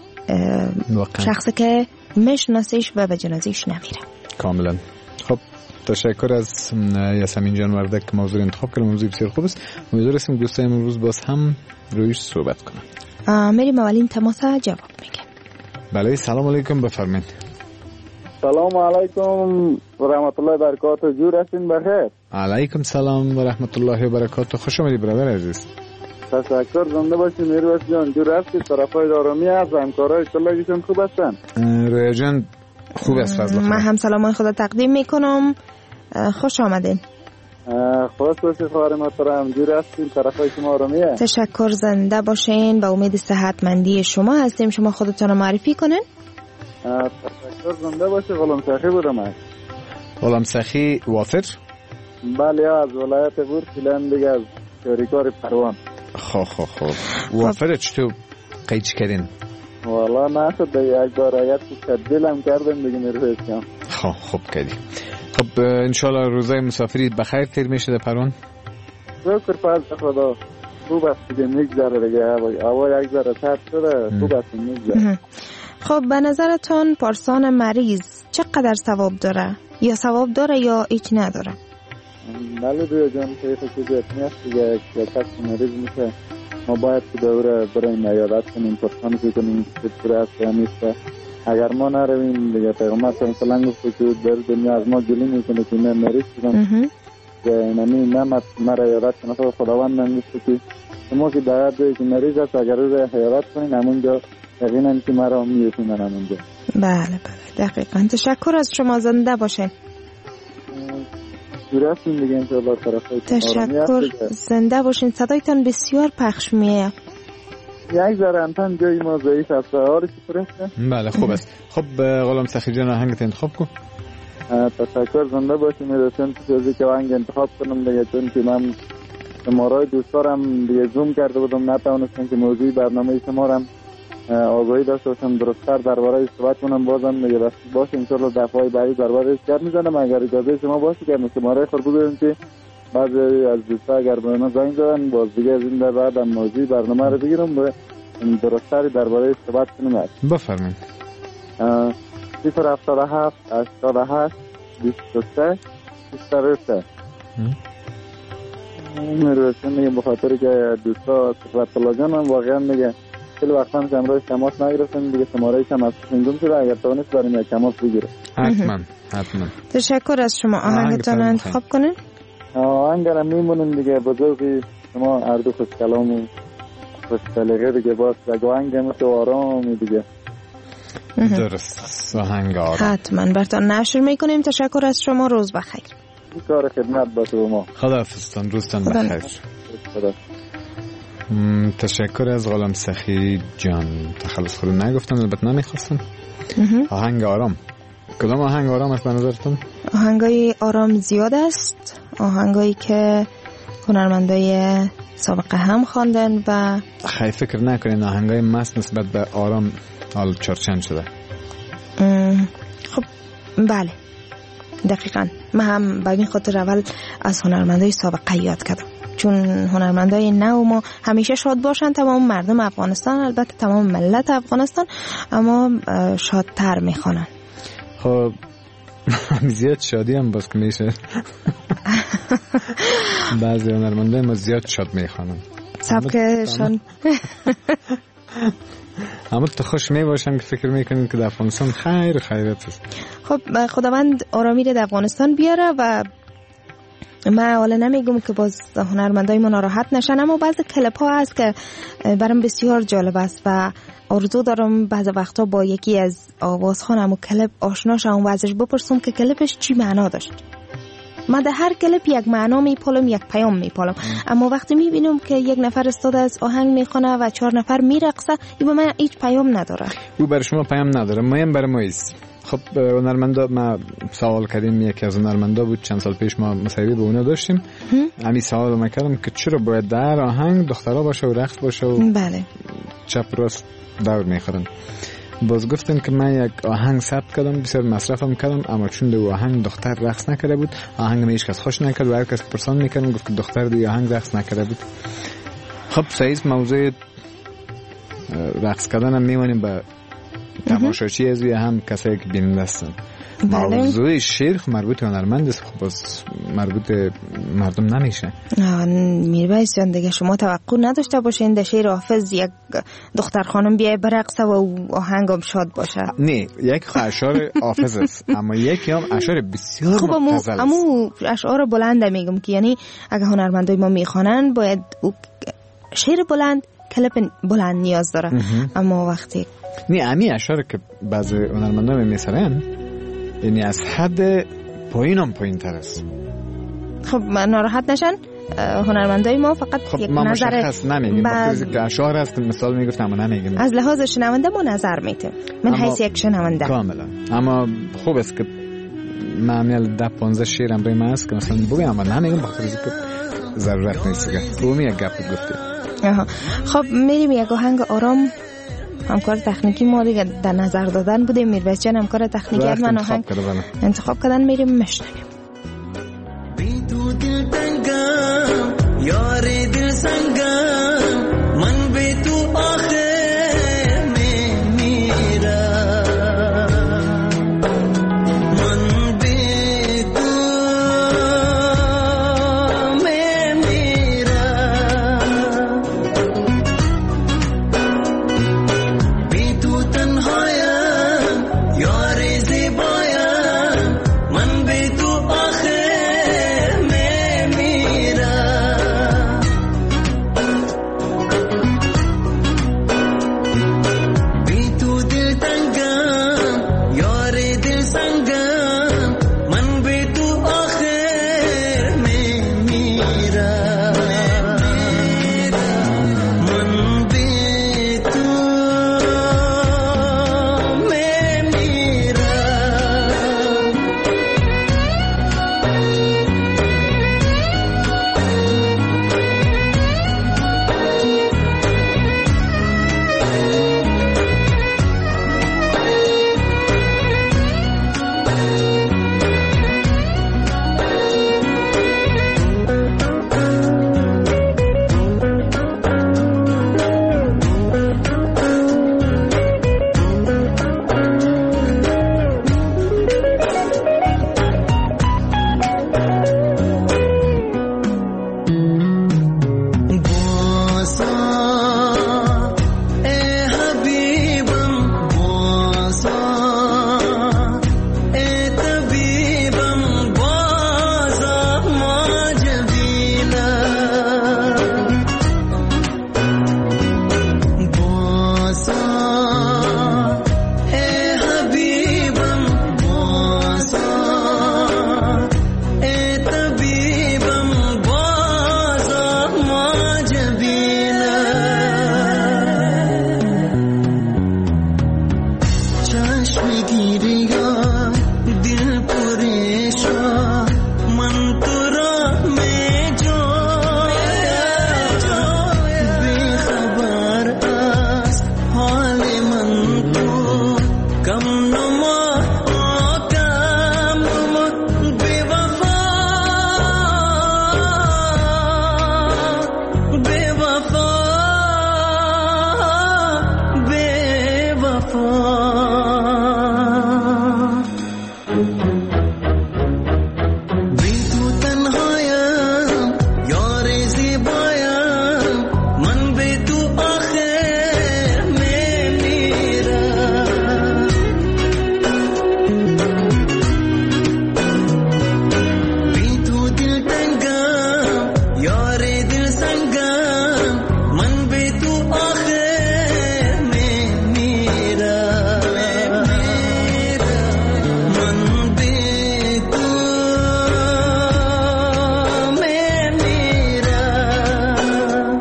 شخصی که میشناسیش و به جنازهش نمیره. کاملا. خب تشکر از یاسمین جان وردک که موضوع انتخاب کردن. موضوع بسیار خوب است. امیدوار هستم دوستای امروز باز هم رویش صحبت کنن. میریم اولین تماس جواب میگه. بله سلام علیکم بفرمایید. سلام علیکم و رحمت الله و برکاته. جور هستین بخیر؟ علیکم سلام و رحمت الله و برکاته. خوش آمدید برادر عزیز. تشکر. زنده باشید میرویس جان. جور هستید؟ طرفای دارامی هست همکارای کلاگیشون خوب هستن؟ رویا جان خوب است فضل خدا. من هم سلامای خدا تقدیم میکنم. خوش آمدین. خوش باشید خواهر محترم. جور هستین؟ طرفای شما آرامیه؟ تشکر. زنده باشین. به امید صحتمندی شما هستیم. شما خودتون رو معرفی کنین. تشکر. زنده باشید. غلام سخی بودم من. غلام سخی وافر؟ بله از ولایت بور فیلن دیگه از شهریکار پروان. خب خب خب وافر چطور قیچ کردین؟ والا نشد دیگه یک بار آیت تبدیلم کردم دیگه میرویس جان. خب خوب کردی. خب انشالله روزای مسافری بخیر تیر میشه در پروان؟ شکر پس خدا. خوب است دیگه میگذره دیگه. هوا یک ذره سرد شده. خوب است میگذره. خب به نظرتون پرسان مریض چقدر ثواب داره؟ یا ثواب داره یا هیچ نداره؟ بله رویا جان که چیزی نیست دیگه. که کسی مریض میشه ما باید که دوره برای عیادت کنیم، پرسان که کنیم که چطور است یا نیست. اگر ما نرویم دیگه پیغمبر صلی الله علیه و آله گفت که در دنیا از ما جلوی میکنه که من مریض شدم که اینمی نمت مرا عیادت کنه. خداوند من گفت که شما که دعوت دارید که مریض است اگر رو عیادت کنین همونجا یقینا که مرا میرسونن همونجا. بله بله دقیقاً. تشکر از شما. زنده باشین. درستین دیگه انشاءالله طرفای تشکر. زنده باشین. صدایتان بسیار پخش میه. یک ذره انتن جای ما ضعیف است. آره چی فرسته؟ بله خوب است. خب غلام سخی جان آهنگت انتخاب کن. تشکر. زنده باشین. میرسیم چیزی که آهنگ انتخاب کنم دیگه چون که من شمارای دوستارم دیگه زوم کرده بودم نتوانستم که موضوع برنامه شما رو آگاهی داشته باشم درست‌تر درباره صحبت کنم. بازم دیگه بس باشه انشالله دفعه بعدی درباره کار میزنم اگر اجازه شما باشه که شماره خود بگویم که بعضی از دوستا اگر به من زنگ زدن باز دیگه از این در بعد هم موضوع برنامه رو بگیرم به درستری درباره صحبت کنیم. بفرمایید. صفر هفتاد و هفت هشتاد و هشت بیست و سه بیست و سه. میروشون میگه بخاطر که دوستا صحبت الله جان هم واقعا میگه خیلی وقتا هم امروز تماس نگرفتن دیگه، شماره ایش هم از گم شده، اگر توانست بریم یک تماس بگیره. حتما حتما. تشکر از شما. آهنگتان انتخاب کنین. آهنگ را میمونیم دیگه بزرگی شما اردو خوش کلام و خوش سلیقه دیگه، باز یک آهنگ مثل آرامی دیگه. درست، آهنگ آرام حتما براتون نشر میکنیم. تشکر از شما، روز بخیر. کار خدمت با تو ما. خداحافظتان، روزتان بخیر. خدا. تشکر از غلام سخی جان. تخلص خود نگفتن، البته نمیخواستن. آهنگ آرام، کدام آهنگ آرام است به نظرتون؟ آهنگای آرام زیاد است، آهنگایی که هنرمندای سابقه هم خواندن و خیلی فکر نکنین آهنگای مست نسبت به آرام حال چرچند شده. خب بله دقیقاً. من هم به این خاطر اول از هنرمندای سابقه یاد کردم، چون هنرمندای نو ما همیشه شاد باشن، تمام مردم افغانستان، البته تمام ملت افغانستان، اما شادتر میخوانن. خب زیاد شادی هم باز که میشه بعضی هنرمندای ما زیاد شاد میخوانن، سبکشان اما تو خوش می باشم که فکر میکنید که در افغانستان خیر خیرت است. خب خداوند آرامی رو در افغانستان بیاره و من حالا نمیگم که باز هنرمندای ما ناراحت نشن، اما بعضی کلیپ ها هست که برام بسیار جالب است و آرزو دارم بعضی وقتا با یکی از آوازخوانم و کلیپ آشنا شم و ازش بپرسم که کلیپش چی معنا داشت. من در هر کلیپ یک معنا میپالم، یک پیام میپالم، اما وقتی میبینم که یک نفر استاد از آهنگ میخونه و چهار نفر میرقصه، این به من هیچ پیام نداره. او برای شما پیام نداره، مهم برای ما است. خب هنرمندا ما سوال کردیم، یکی از هنرمندا بود چند سال پیش ما مصاحبه با اونا داشتیم، همین سوال ما کردم که چرا باید در آهنگ دخترها باشه و رقص باشه و بله چپ راست دور میخورن. باز گفتن که من یک آهنگ ثبت کردم، بسیار مصرفم کردم، اما چون دو آهنگ دختر رقص نکرده بود، آهنگ من هیچ کس خوش نکرد و هر کس پرسان میکردم گفت که دختر دی آهنگ رقص نکرده بود. خب سعیز موضوع رقص کردن هم میمونیم به تماشاچی از هم کسایی که بیننده هستن. موضوع شعر مربوط هنرمند است، خب باز مربوط مردم نمیشه. میربایز جان دیگه شما توقع نداشته باشین در شعر حافظ یک دختر خانم بیای برقصه و آهنگم شاد باشه. نه، یک اشعار حافظ است، اما یکی هم اشعار بسیار خب مبتذل است. اما اشعار بلند میگم که یعنی اگه هنرمندای ما میخوانن باید شعر بلند، کلیپ بلند نیاز داره. اما وقتی نه امی اشعار که بعضی هنرمندا میسرن یعنی از حد پایینم پایین تر است. خب ناراحت نشن هنرمندای ما، فقط خب یک ما نظر مشخص نمیگیم، بعض... که اشعار هست مثال میگفتم اما نمیگیم. از لحاظ شنونده ما نظر میتیم، من حیث یک شنونده کاملا. اما خوب است که معمول ده پانزده شعرم روی من است که مثلا بگم اما نمیگم بخاطر اینکه ضرورت نیست که تو یک گپ گفتی. خب میریم یک آهنگ آرام. همکار تکنیکی ما دیگه در نظر دادن بودیم، میرویس جان همکار تکنیکی من آهنگ انتخاب کردن، میریم میشنویم. بی تو دل تنگم یار دل سنگم، من بی تو آخر می میرم، من بی تو می میرم، بی تو تنهایم یار زیبایم، من بی تو بگیری یا دل پریشان من تو را می جایم بی خبر از حال من تو کم نما کم نما بی وفا بی وفا بی وفا بی تو تنهایم یار زیبایم من بی تو آخر میمیرم بی تو دل تنگم یار دل سنگم من بی تو آخر میمیرم من بی تو میمیرم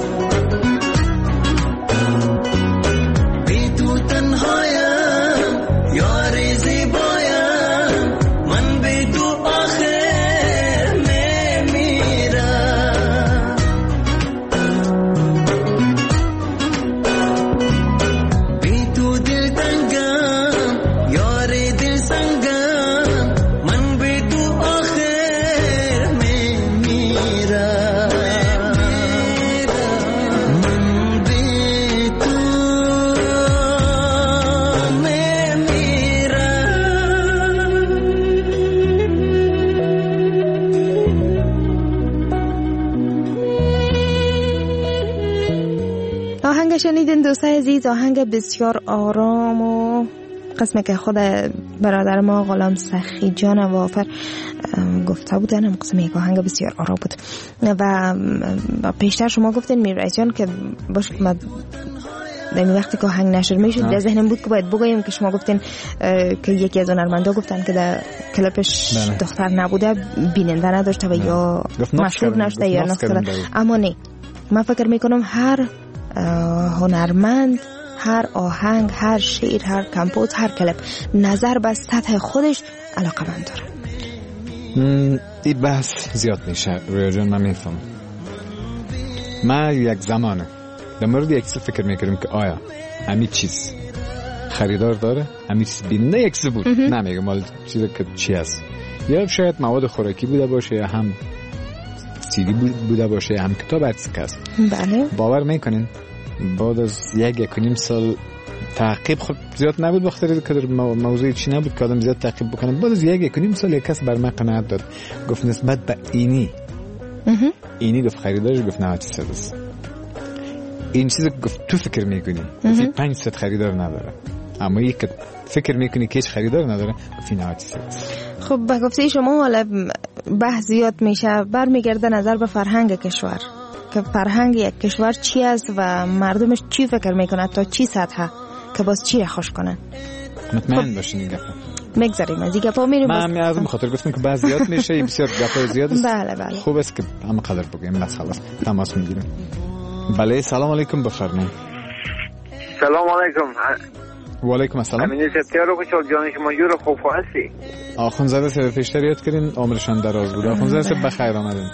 بی تو تنهایم یار زیبایم من بی تو آخر میمیرم بی تو دل تنگم یار دل سنگم من بی تو آخر میمیرم من بی تو میمیرم. آهنگ شنیدین دوستای عزیز، آهنگ بسیار آرام و قسمی که خود برادر ما غلام سخی جان وافر ام، گفته بودن، هم قسمی که آهنگ بسیار آرام بود. و ام، پیشتر شما گفتین میر رئیس جان که باشه که من در وقتی که آهنگ نشر میشد در ذهنم بود که باید بگویم که شما گفتین اه، که یکی از هنرمندا گفتن که در کلپش بله. دختر نبوده، بیننده نداشته و یا گفت ناز مشهور کردن، نشده گفت یا ناز ناز کردن کردن. برای. اما نه، من فکر میکنم هر اه، هنرمند، هر آهنگ، هر شعر، هر کمپوز، هر کلپ نظر به سطح خودش علاقه من داره. م، این بحث زیاد میشه رویا جان، من میفهم. من یک زمانه در مورد یک چیز فکر میکردم که آیا همین چیز خریدار داره، همین چیز بیننده یک چیز بود، نمیگم مال چیزی که چی هست، یا شاید مواد خوراکی بوده باشه، یا هم سیدی بوده باشه، یا هم کتاب، هر چیزی که هست. بله. باور میکنین بعد از یک یک و نیم سال تعقیب خود زیاد نبود، بخاطر که در موضوع چی نبود که آدم زیاد تعقیب بکنه، بعد از یک یک و نیم سال یک کس بر من قناعت داد، گفت نسبت به اینی اینی گفت خریدارش، گفت نه چیز است این چیز، گفت تو فکر میکنی گفت پنج ست خریدار نداره، اما یک که فکر میکنی که هیچ خریدار نداره، گفت نه چیز است. خب به گفته شما حالا بحث زیاد میشه، برمیگرده نظر به فرهنگ کشور که فرهنگ یک کشور چی است و مردمش چی فکر میکنه تا چی سطح که باز چی را خوش کنن. مطمئن باشین این گفت مگذاریم از این گفت میریم. من همین از بخاطر گفتم که بعض زیاد میشه، بسیار گپ زیاد است. بله بله. خوب است که همه قدر بگیم. بس خلاص تماس میگیریم. بله سلام علیکم، بفرمایید. سلام علیکم. و علیکم السلام. امین سپتیار رو خوشحال جان شما جور خوب هستی؟ آخوندزاده سه پیشتر یاد کردین عمرشان دراز بود. آخوندزاده سه بخیر آمدین.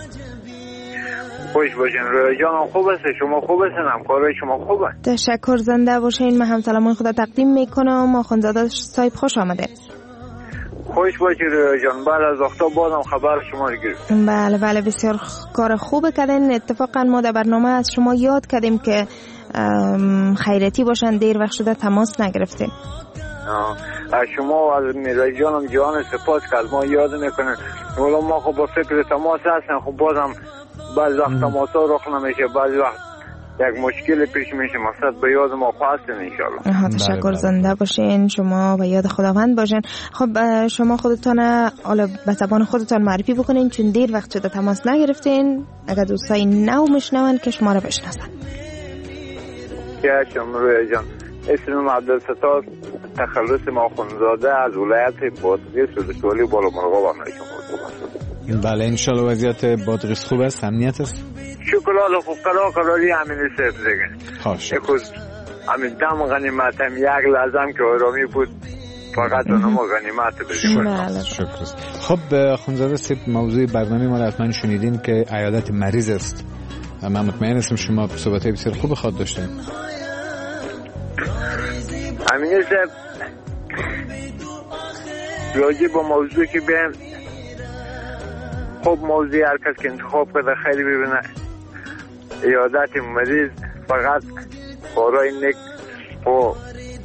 خوش باشین. رویا جان خوب است، شما خوب هستین، همکارای شما خوبه؟ تشکر، زنده باشین. من هم سلام خدا تقدیم میکنم. آخوندزاده صاحب خوش آمده. خوش باشی رویا جان. بعد از وقتا بازم خبر شما رو گرفتم. بله بله بسیار کار خوب کردین. اتفاقا ما در برنامه از شما یاد کردیم که خیرتی باشن، دیر وقت شده تماس نگرفتین. از شما و از میرای جانم جان سپاس که از ما یاد میکنن. ولی ما خب با فکر تماس هستن، خب بازم بعض وقت تماس ها رخ نمیشه، بعض وقت یک مشکل پیش میشه، مقصد به یاد ما خواستیم انشالله. تشکر، زنده باشین شما و یاد خداوند باشین. خب شما خودتان حالا به زبان خودتان معرفی بکنین چون دیر وقت شده تماس نگرفتین، اگر دوستای نو میشنون که شما رو بشناسن. که شما رویا جان، اسمم عبدالستار، تخلص آخوندزاده از ولایت بادغیس ولسوالی بالامرغاب هم شما. بله انشالله وضعیت بادغیس خوب است، امنیت است؟ شکرال خوب قرار قراری همین سیف دیگه. خوش یکوز همین دم غنیمت هم یک لحظم که آرامی بود فقط اونم غنیمت بدیم. شکر. خب خانزاده سیب، موضوع برنامه ما را حتما شنیدین که عیادت مریض است. من مطمئن هستم شما صحبت‌های بسیار خوب خود داشتین. امین صاحب، راجع به موضوع که بهم خب موضوع هر کس که انتخاب کرده خیلی ببینه. عیادت مریض فقط کارهای نیک و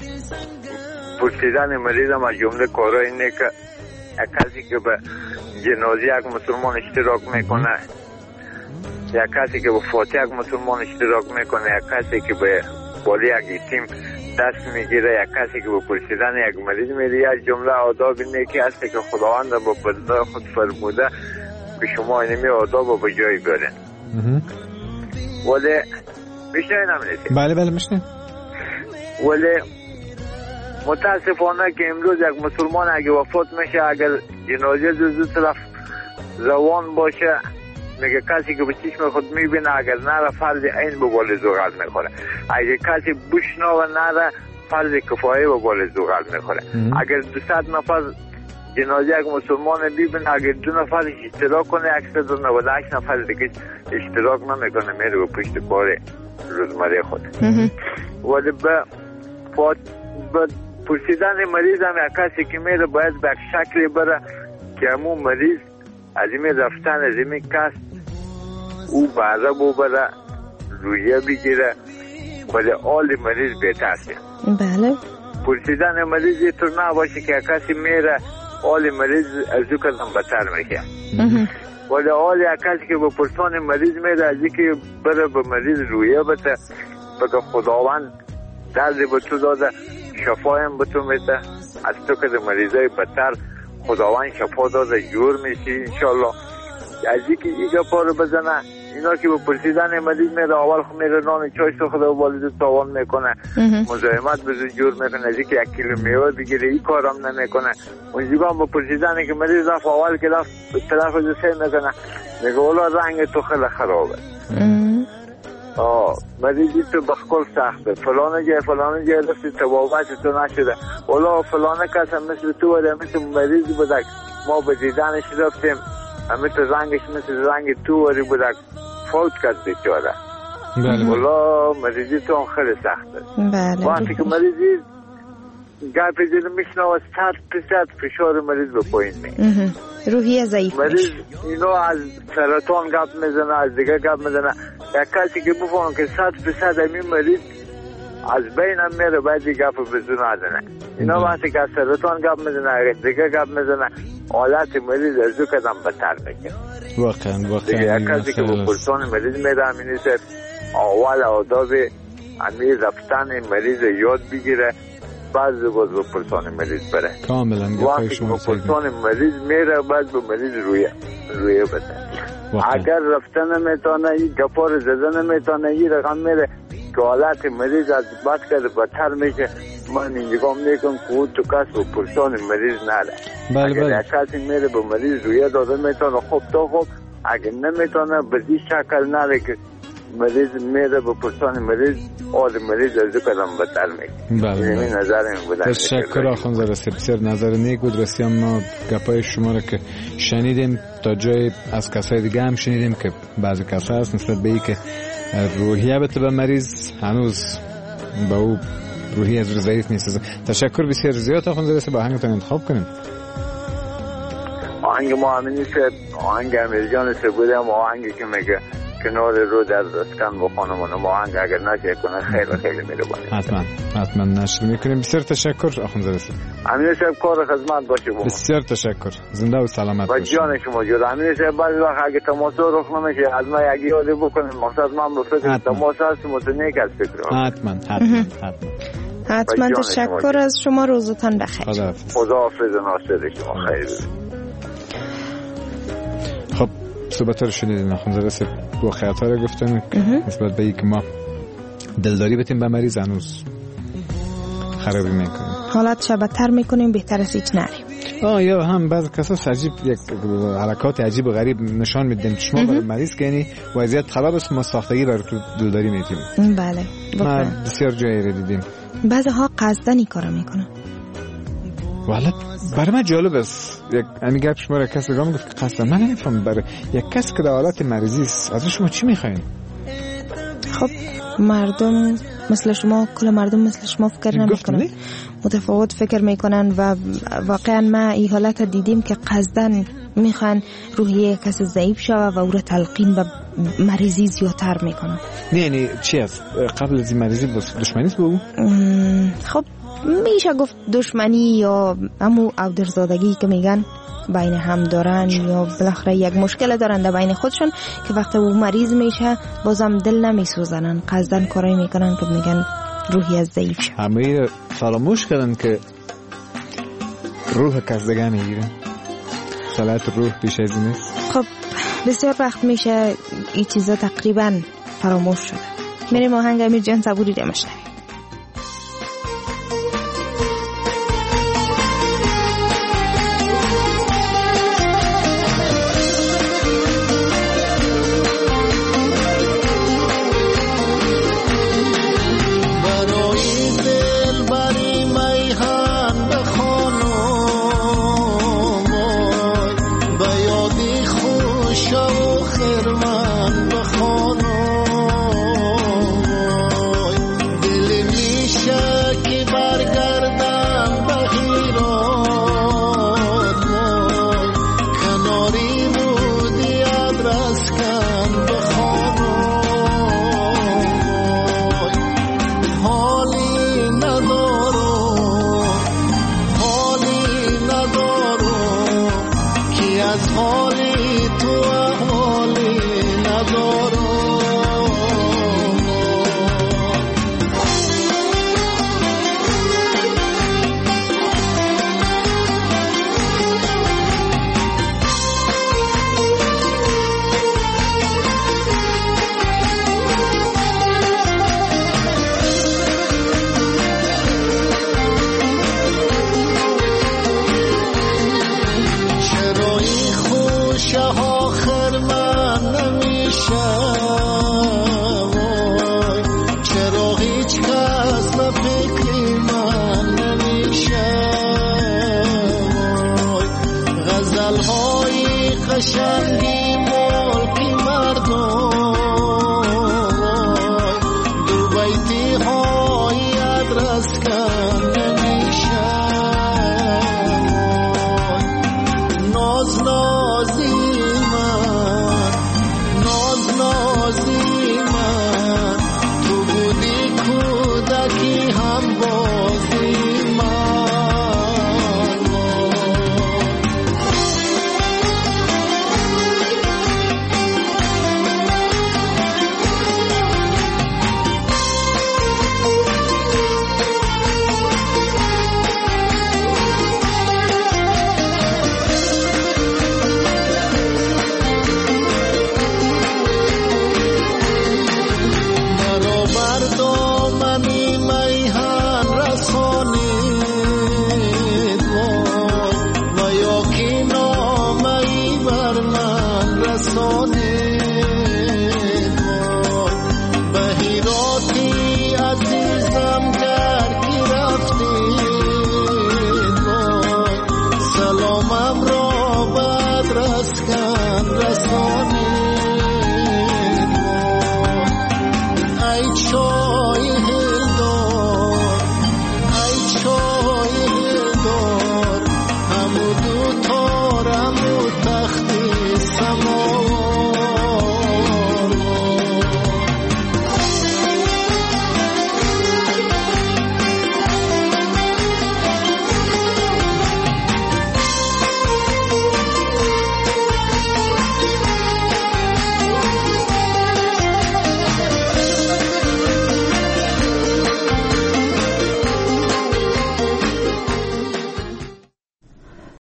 پرسیدن مریض هم از جمله کارهای نیک. یک کسی که به جنازه یک مسلمان اشتراک میکنه، یک کسی که به فاتحه یک مسلمان اشتراک میکنه، یک کسی که به بالی یک یتیم دست میگیره، یک کسی که به پرسیدن یک مریض میره، یک جمله آداب نیکی هست که خداوند با بنده خود فرموده که شما اینمی آداب به جای برین. ولی میشنین هم نیستی؟ بله بله میشنین. ولی متاسفانه که امروز یک مسلمان اگه وفات میشه، اگر جنازه دو طرف روان باشه، میگه کسی که به چشم خود میبینه اگر نره فرض عین به بال زغال میخوره، اگر کسی بشنوه نره فرض کفایه به بال زغال میخوره. اگر دوصد نفر جنازه یک مسلمان ببینه، اگر دو نفر اشتراک کنه، صد و نود و هشت نفر دیگه اشتراک نمیکنه، میره به پشت کار روزمره خود. ولی به به پرسیدن مریض هم یک کسی که میره باید به شکلی بره که همون مریض از این رفتن از این کس او بره ببره، رویه بگیره، ولی آل مریض بهترسه. بله. پرسیدن مریض یه طور نباشه که یک کسی میره آل مریض از او کدام بتر میشه، ولی آل یک کسی که به پرسان مریض میره از این که بره به مریض رویه بده، بگه خداوند درد به تو داده، شفایم به تو میده، از تو که مریضای بدتر خداوند شفا داده جور میشی انشالله. از اینکه این گپا رو بزنه، اینا که به پرسیدن مریض میره اول خود میره نان چای سو خدا والد تاوان میکنه، مزاحمت به جور میکنه، از اینکه یک کیلو میوه بگیره این کارم نمیکنه. اونجا هم به پرسیدن که مریض رفت اول که رفت طرف دسته میکنه، میگه اولا رنگ تو خیلی خرابه، آه مریضی تو بخکل سخته، فلانه جای فلانه جای رفتی تبابت تو نشده، اولا فلانه کس هم مثل تو ولی مثل مریضی بودک ما به دیدنش رفتیم، همه تو رنگش مثل رنگ تو ولی بودک فوت کرد بیچاره. اولا مریضی تو هم خیلی سخته. بله. وقتی که مریضی گپ دیدن میشنوه صد درصد فشار مریض به پایین میره، روحیه ضعیف مریض اینو از سرطان گپ میزنه، از دیگه گپ میزنه. یک کسی که بفهم که صد درصد همین مریض از بین هم میره باید گپ بزن ندنه. اینا وقتی که از سرطان گپ میزنه، اگر دیگه گپ میزنه، حالت مریض از دو قدم بدتر میشه. واقعا واقعا یک کسی که به پرسان مریض میره همینی سر اول آداب همین رفتن مریض یاد بگیره، بعد باز به پرسان مریض بره. کاملا وقتی که به پرسان مریض میره بعد به مریض رویه رویه بده. اگر رفتن نمیتونه، این گپا رو زدن نمیتونه، این رقم میره که حالت مریض از بد کرده بدتر میشه. من اینجا میگم که او تو کس به پرسان مریض نره. بله اگر یک کسی میره به مریض رویه داده میتونه خب تا خب، اگر نمیتونه به این شکل نره که مریض میره به پرسان مریض، آل مریض از کدام بدتر میشه. بله این نظر این بود. تشکر آخوند رسید، بسیار نظر نیک بود. رسیم ما گپای شما رو که شنیدیم تا جای از کسای دیگه هم شنیدیم که بعضی کسا هست نسبت به ای که روحیه بده به مریض هنوز با او روحی از ضعیف میسازه. تشکر بسیار زیاد آخوند رسید، با آهنگتون انتخاب کنیم. آهنگ ما همینی که آهنگ امیرجان سه بودم، آهنگی که میگه کنار رو در دستکن بخونم و آهنگ اگر نشه کنه خیلی خیلی میره باید. حتما حتما نشر میکنیم. بسیار تشکر آخوند رسید. امیر صاحب کار خدمت باشه بوم. بسیار تشکر، زنده و سلامت باشید. با جان شما جور. امیر صاحب بعضی وقت اگه تماس رخ نمیشه از ما یک یادی بکنیم، مقصد من به فکر تماس هست متنیک از فکر. حتما حتما حتما حتما تشکر از شما، روزتان بخیر. خداحافظ. خداحافظ ناصر شما خیر. خب صحبت رو شنیدین آخوند رسید، واقعیت ها رو گفتن نسبت به اینکه ما دلداری بتیم به مریض هنوز خرابی میکنیم، حالت شبتر میکنیم، بهتر است هیچ نریم. آه یا هم بعض کسا عجیب یک حرکات عجیب و غریب نشان میدن شما برای مریض که یعنی وضعیت خراب است، ما ساختگی برای تو دلداری میتیم. بله ما بسیار جایی رو دیدیم. بعضی ها قصدن این کارو میکنن. والا برای من جالب است یک همین گپ شما را کسی گام گفت که قصدا من نمیفهم برای یک کس که در حالت مریضی است از شما چی میخواین؟ خب مردم مثل شما، کل مردم مثل شما فکر نمیکنن، متفاوت فکر میکنن و واقعا ما این حالت دیدیم که قصدن میخوان روحیه کسی ضعیف شوه و او را تلقین و مریضی زیادتر میکنن. نه یعنی چی است؟ قبل از این مریضی دشمنی است با او؟ خب میشه گفت دشمنی یا همو اودرزادگی که میگن بین هم دارن یا بالاخره یک مشکل دارن در بین خودشون که وقتی او مریض میشه بازم دل نمیسوزنن، قصدن کارایی میکنن که میگن روحی از ضعیف شه. همه فراموش کردن که روح کسدگان میگیرن، صلاحیت روح بیش از این است. خب بسیار وقت میشه این چیزا تقریبا فراموش شده. میریم آهنگ امیر جان صبوری رو میشنویم. سلامم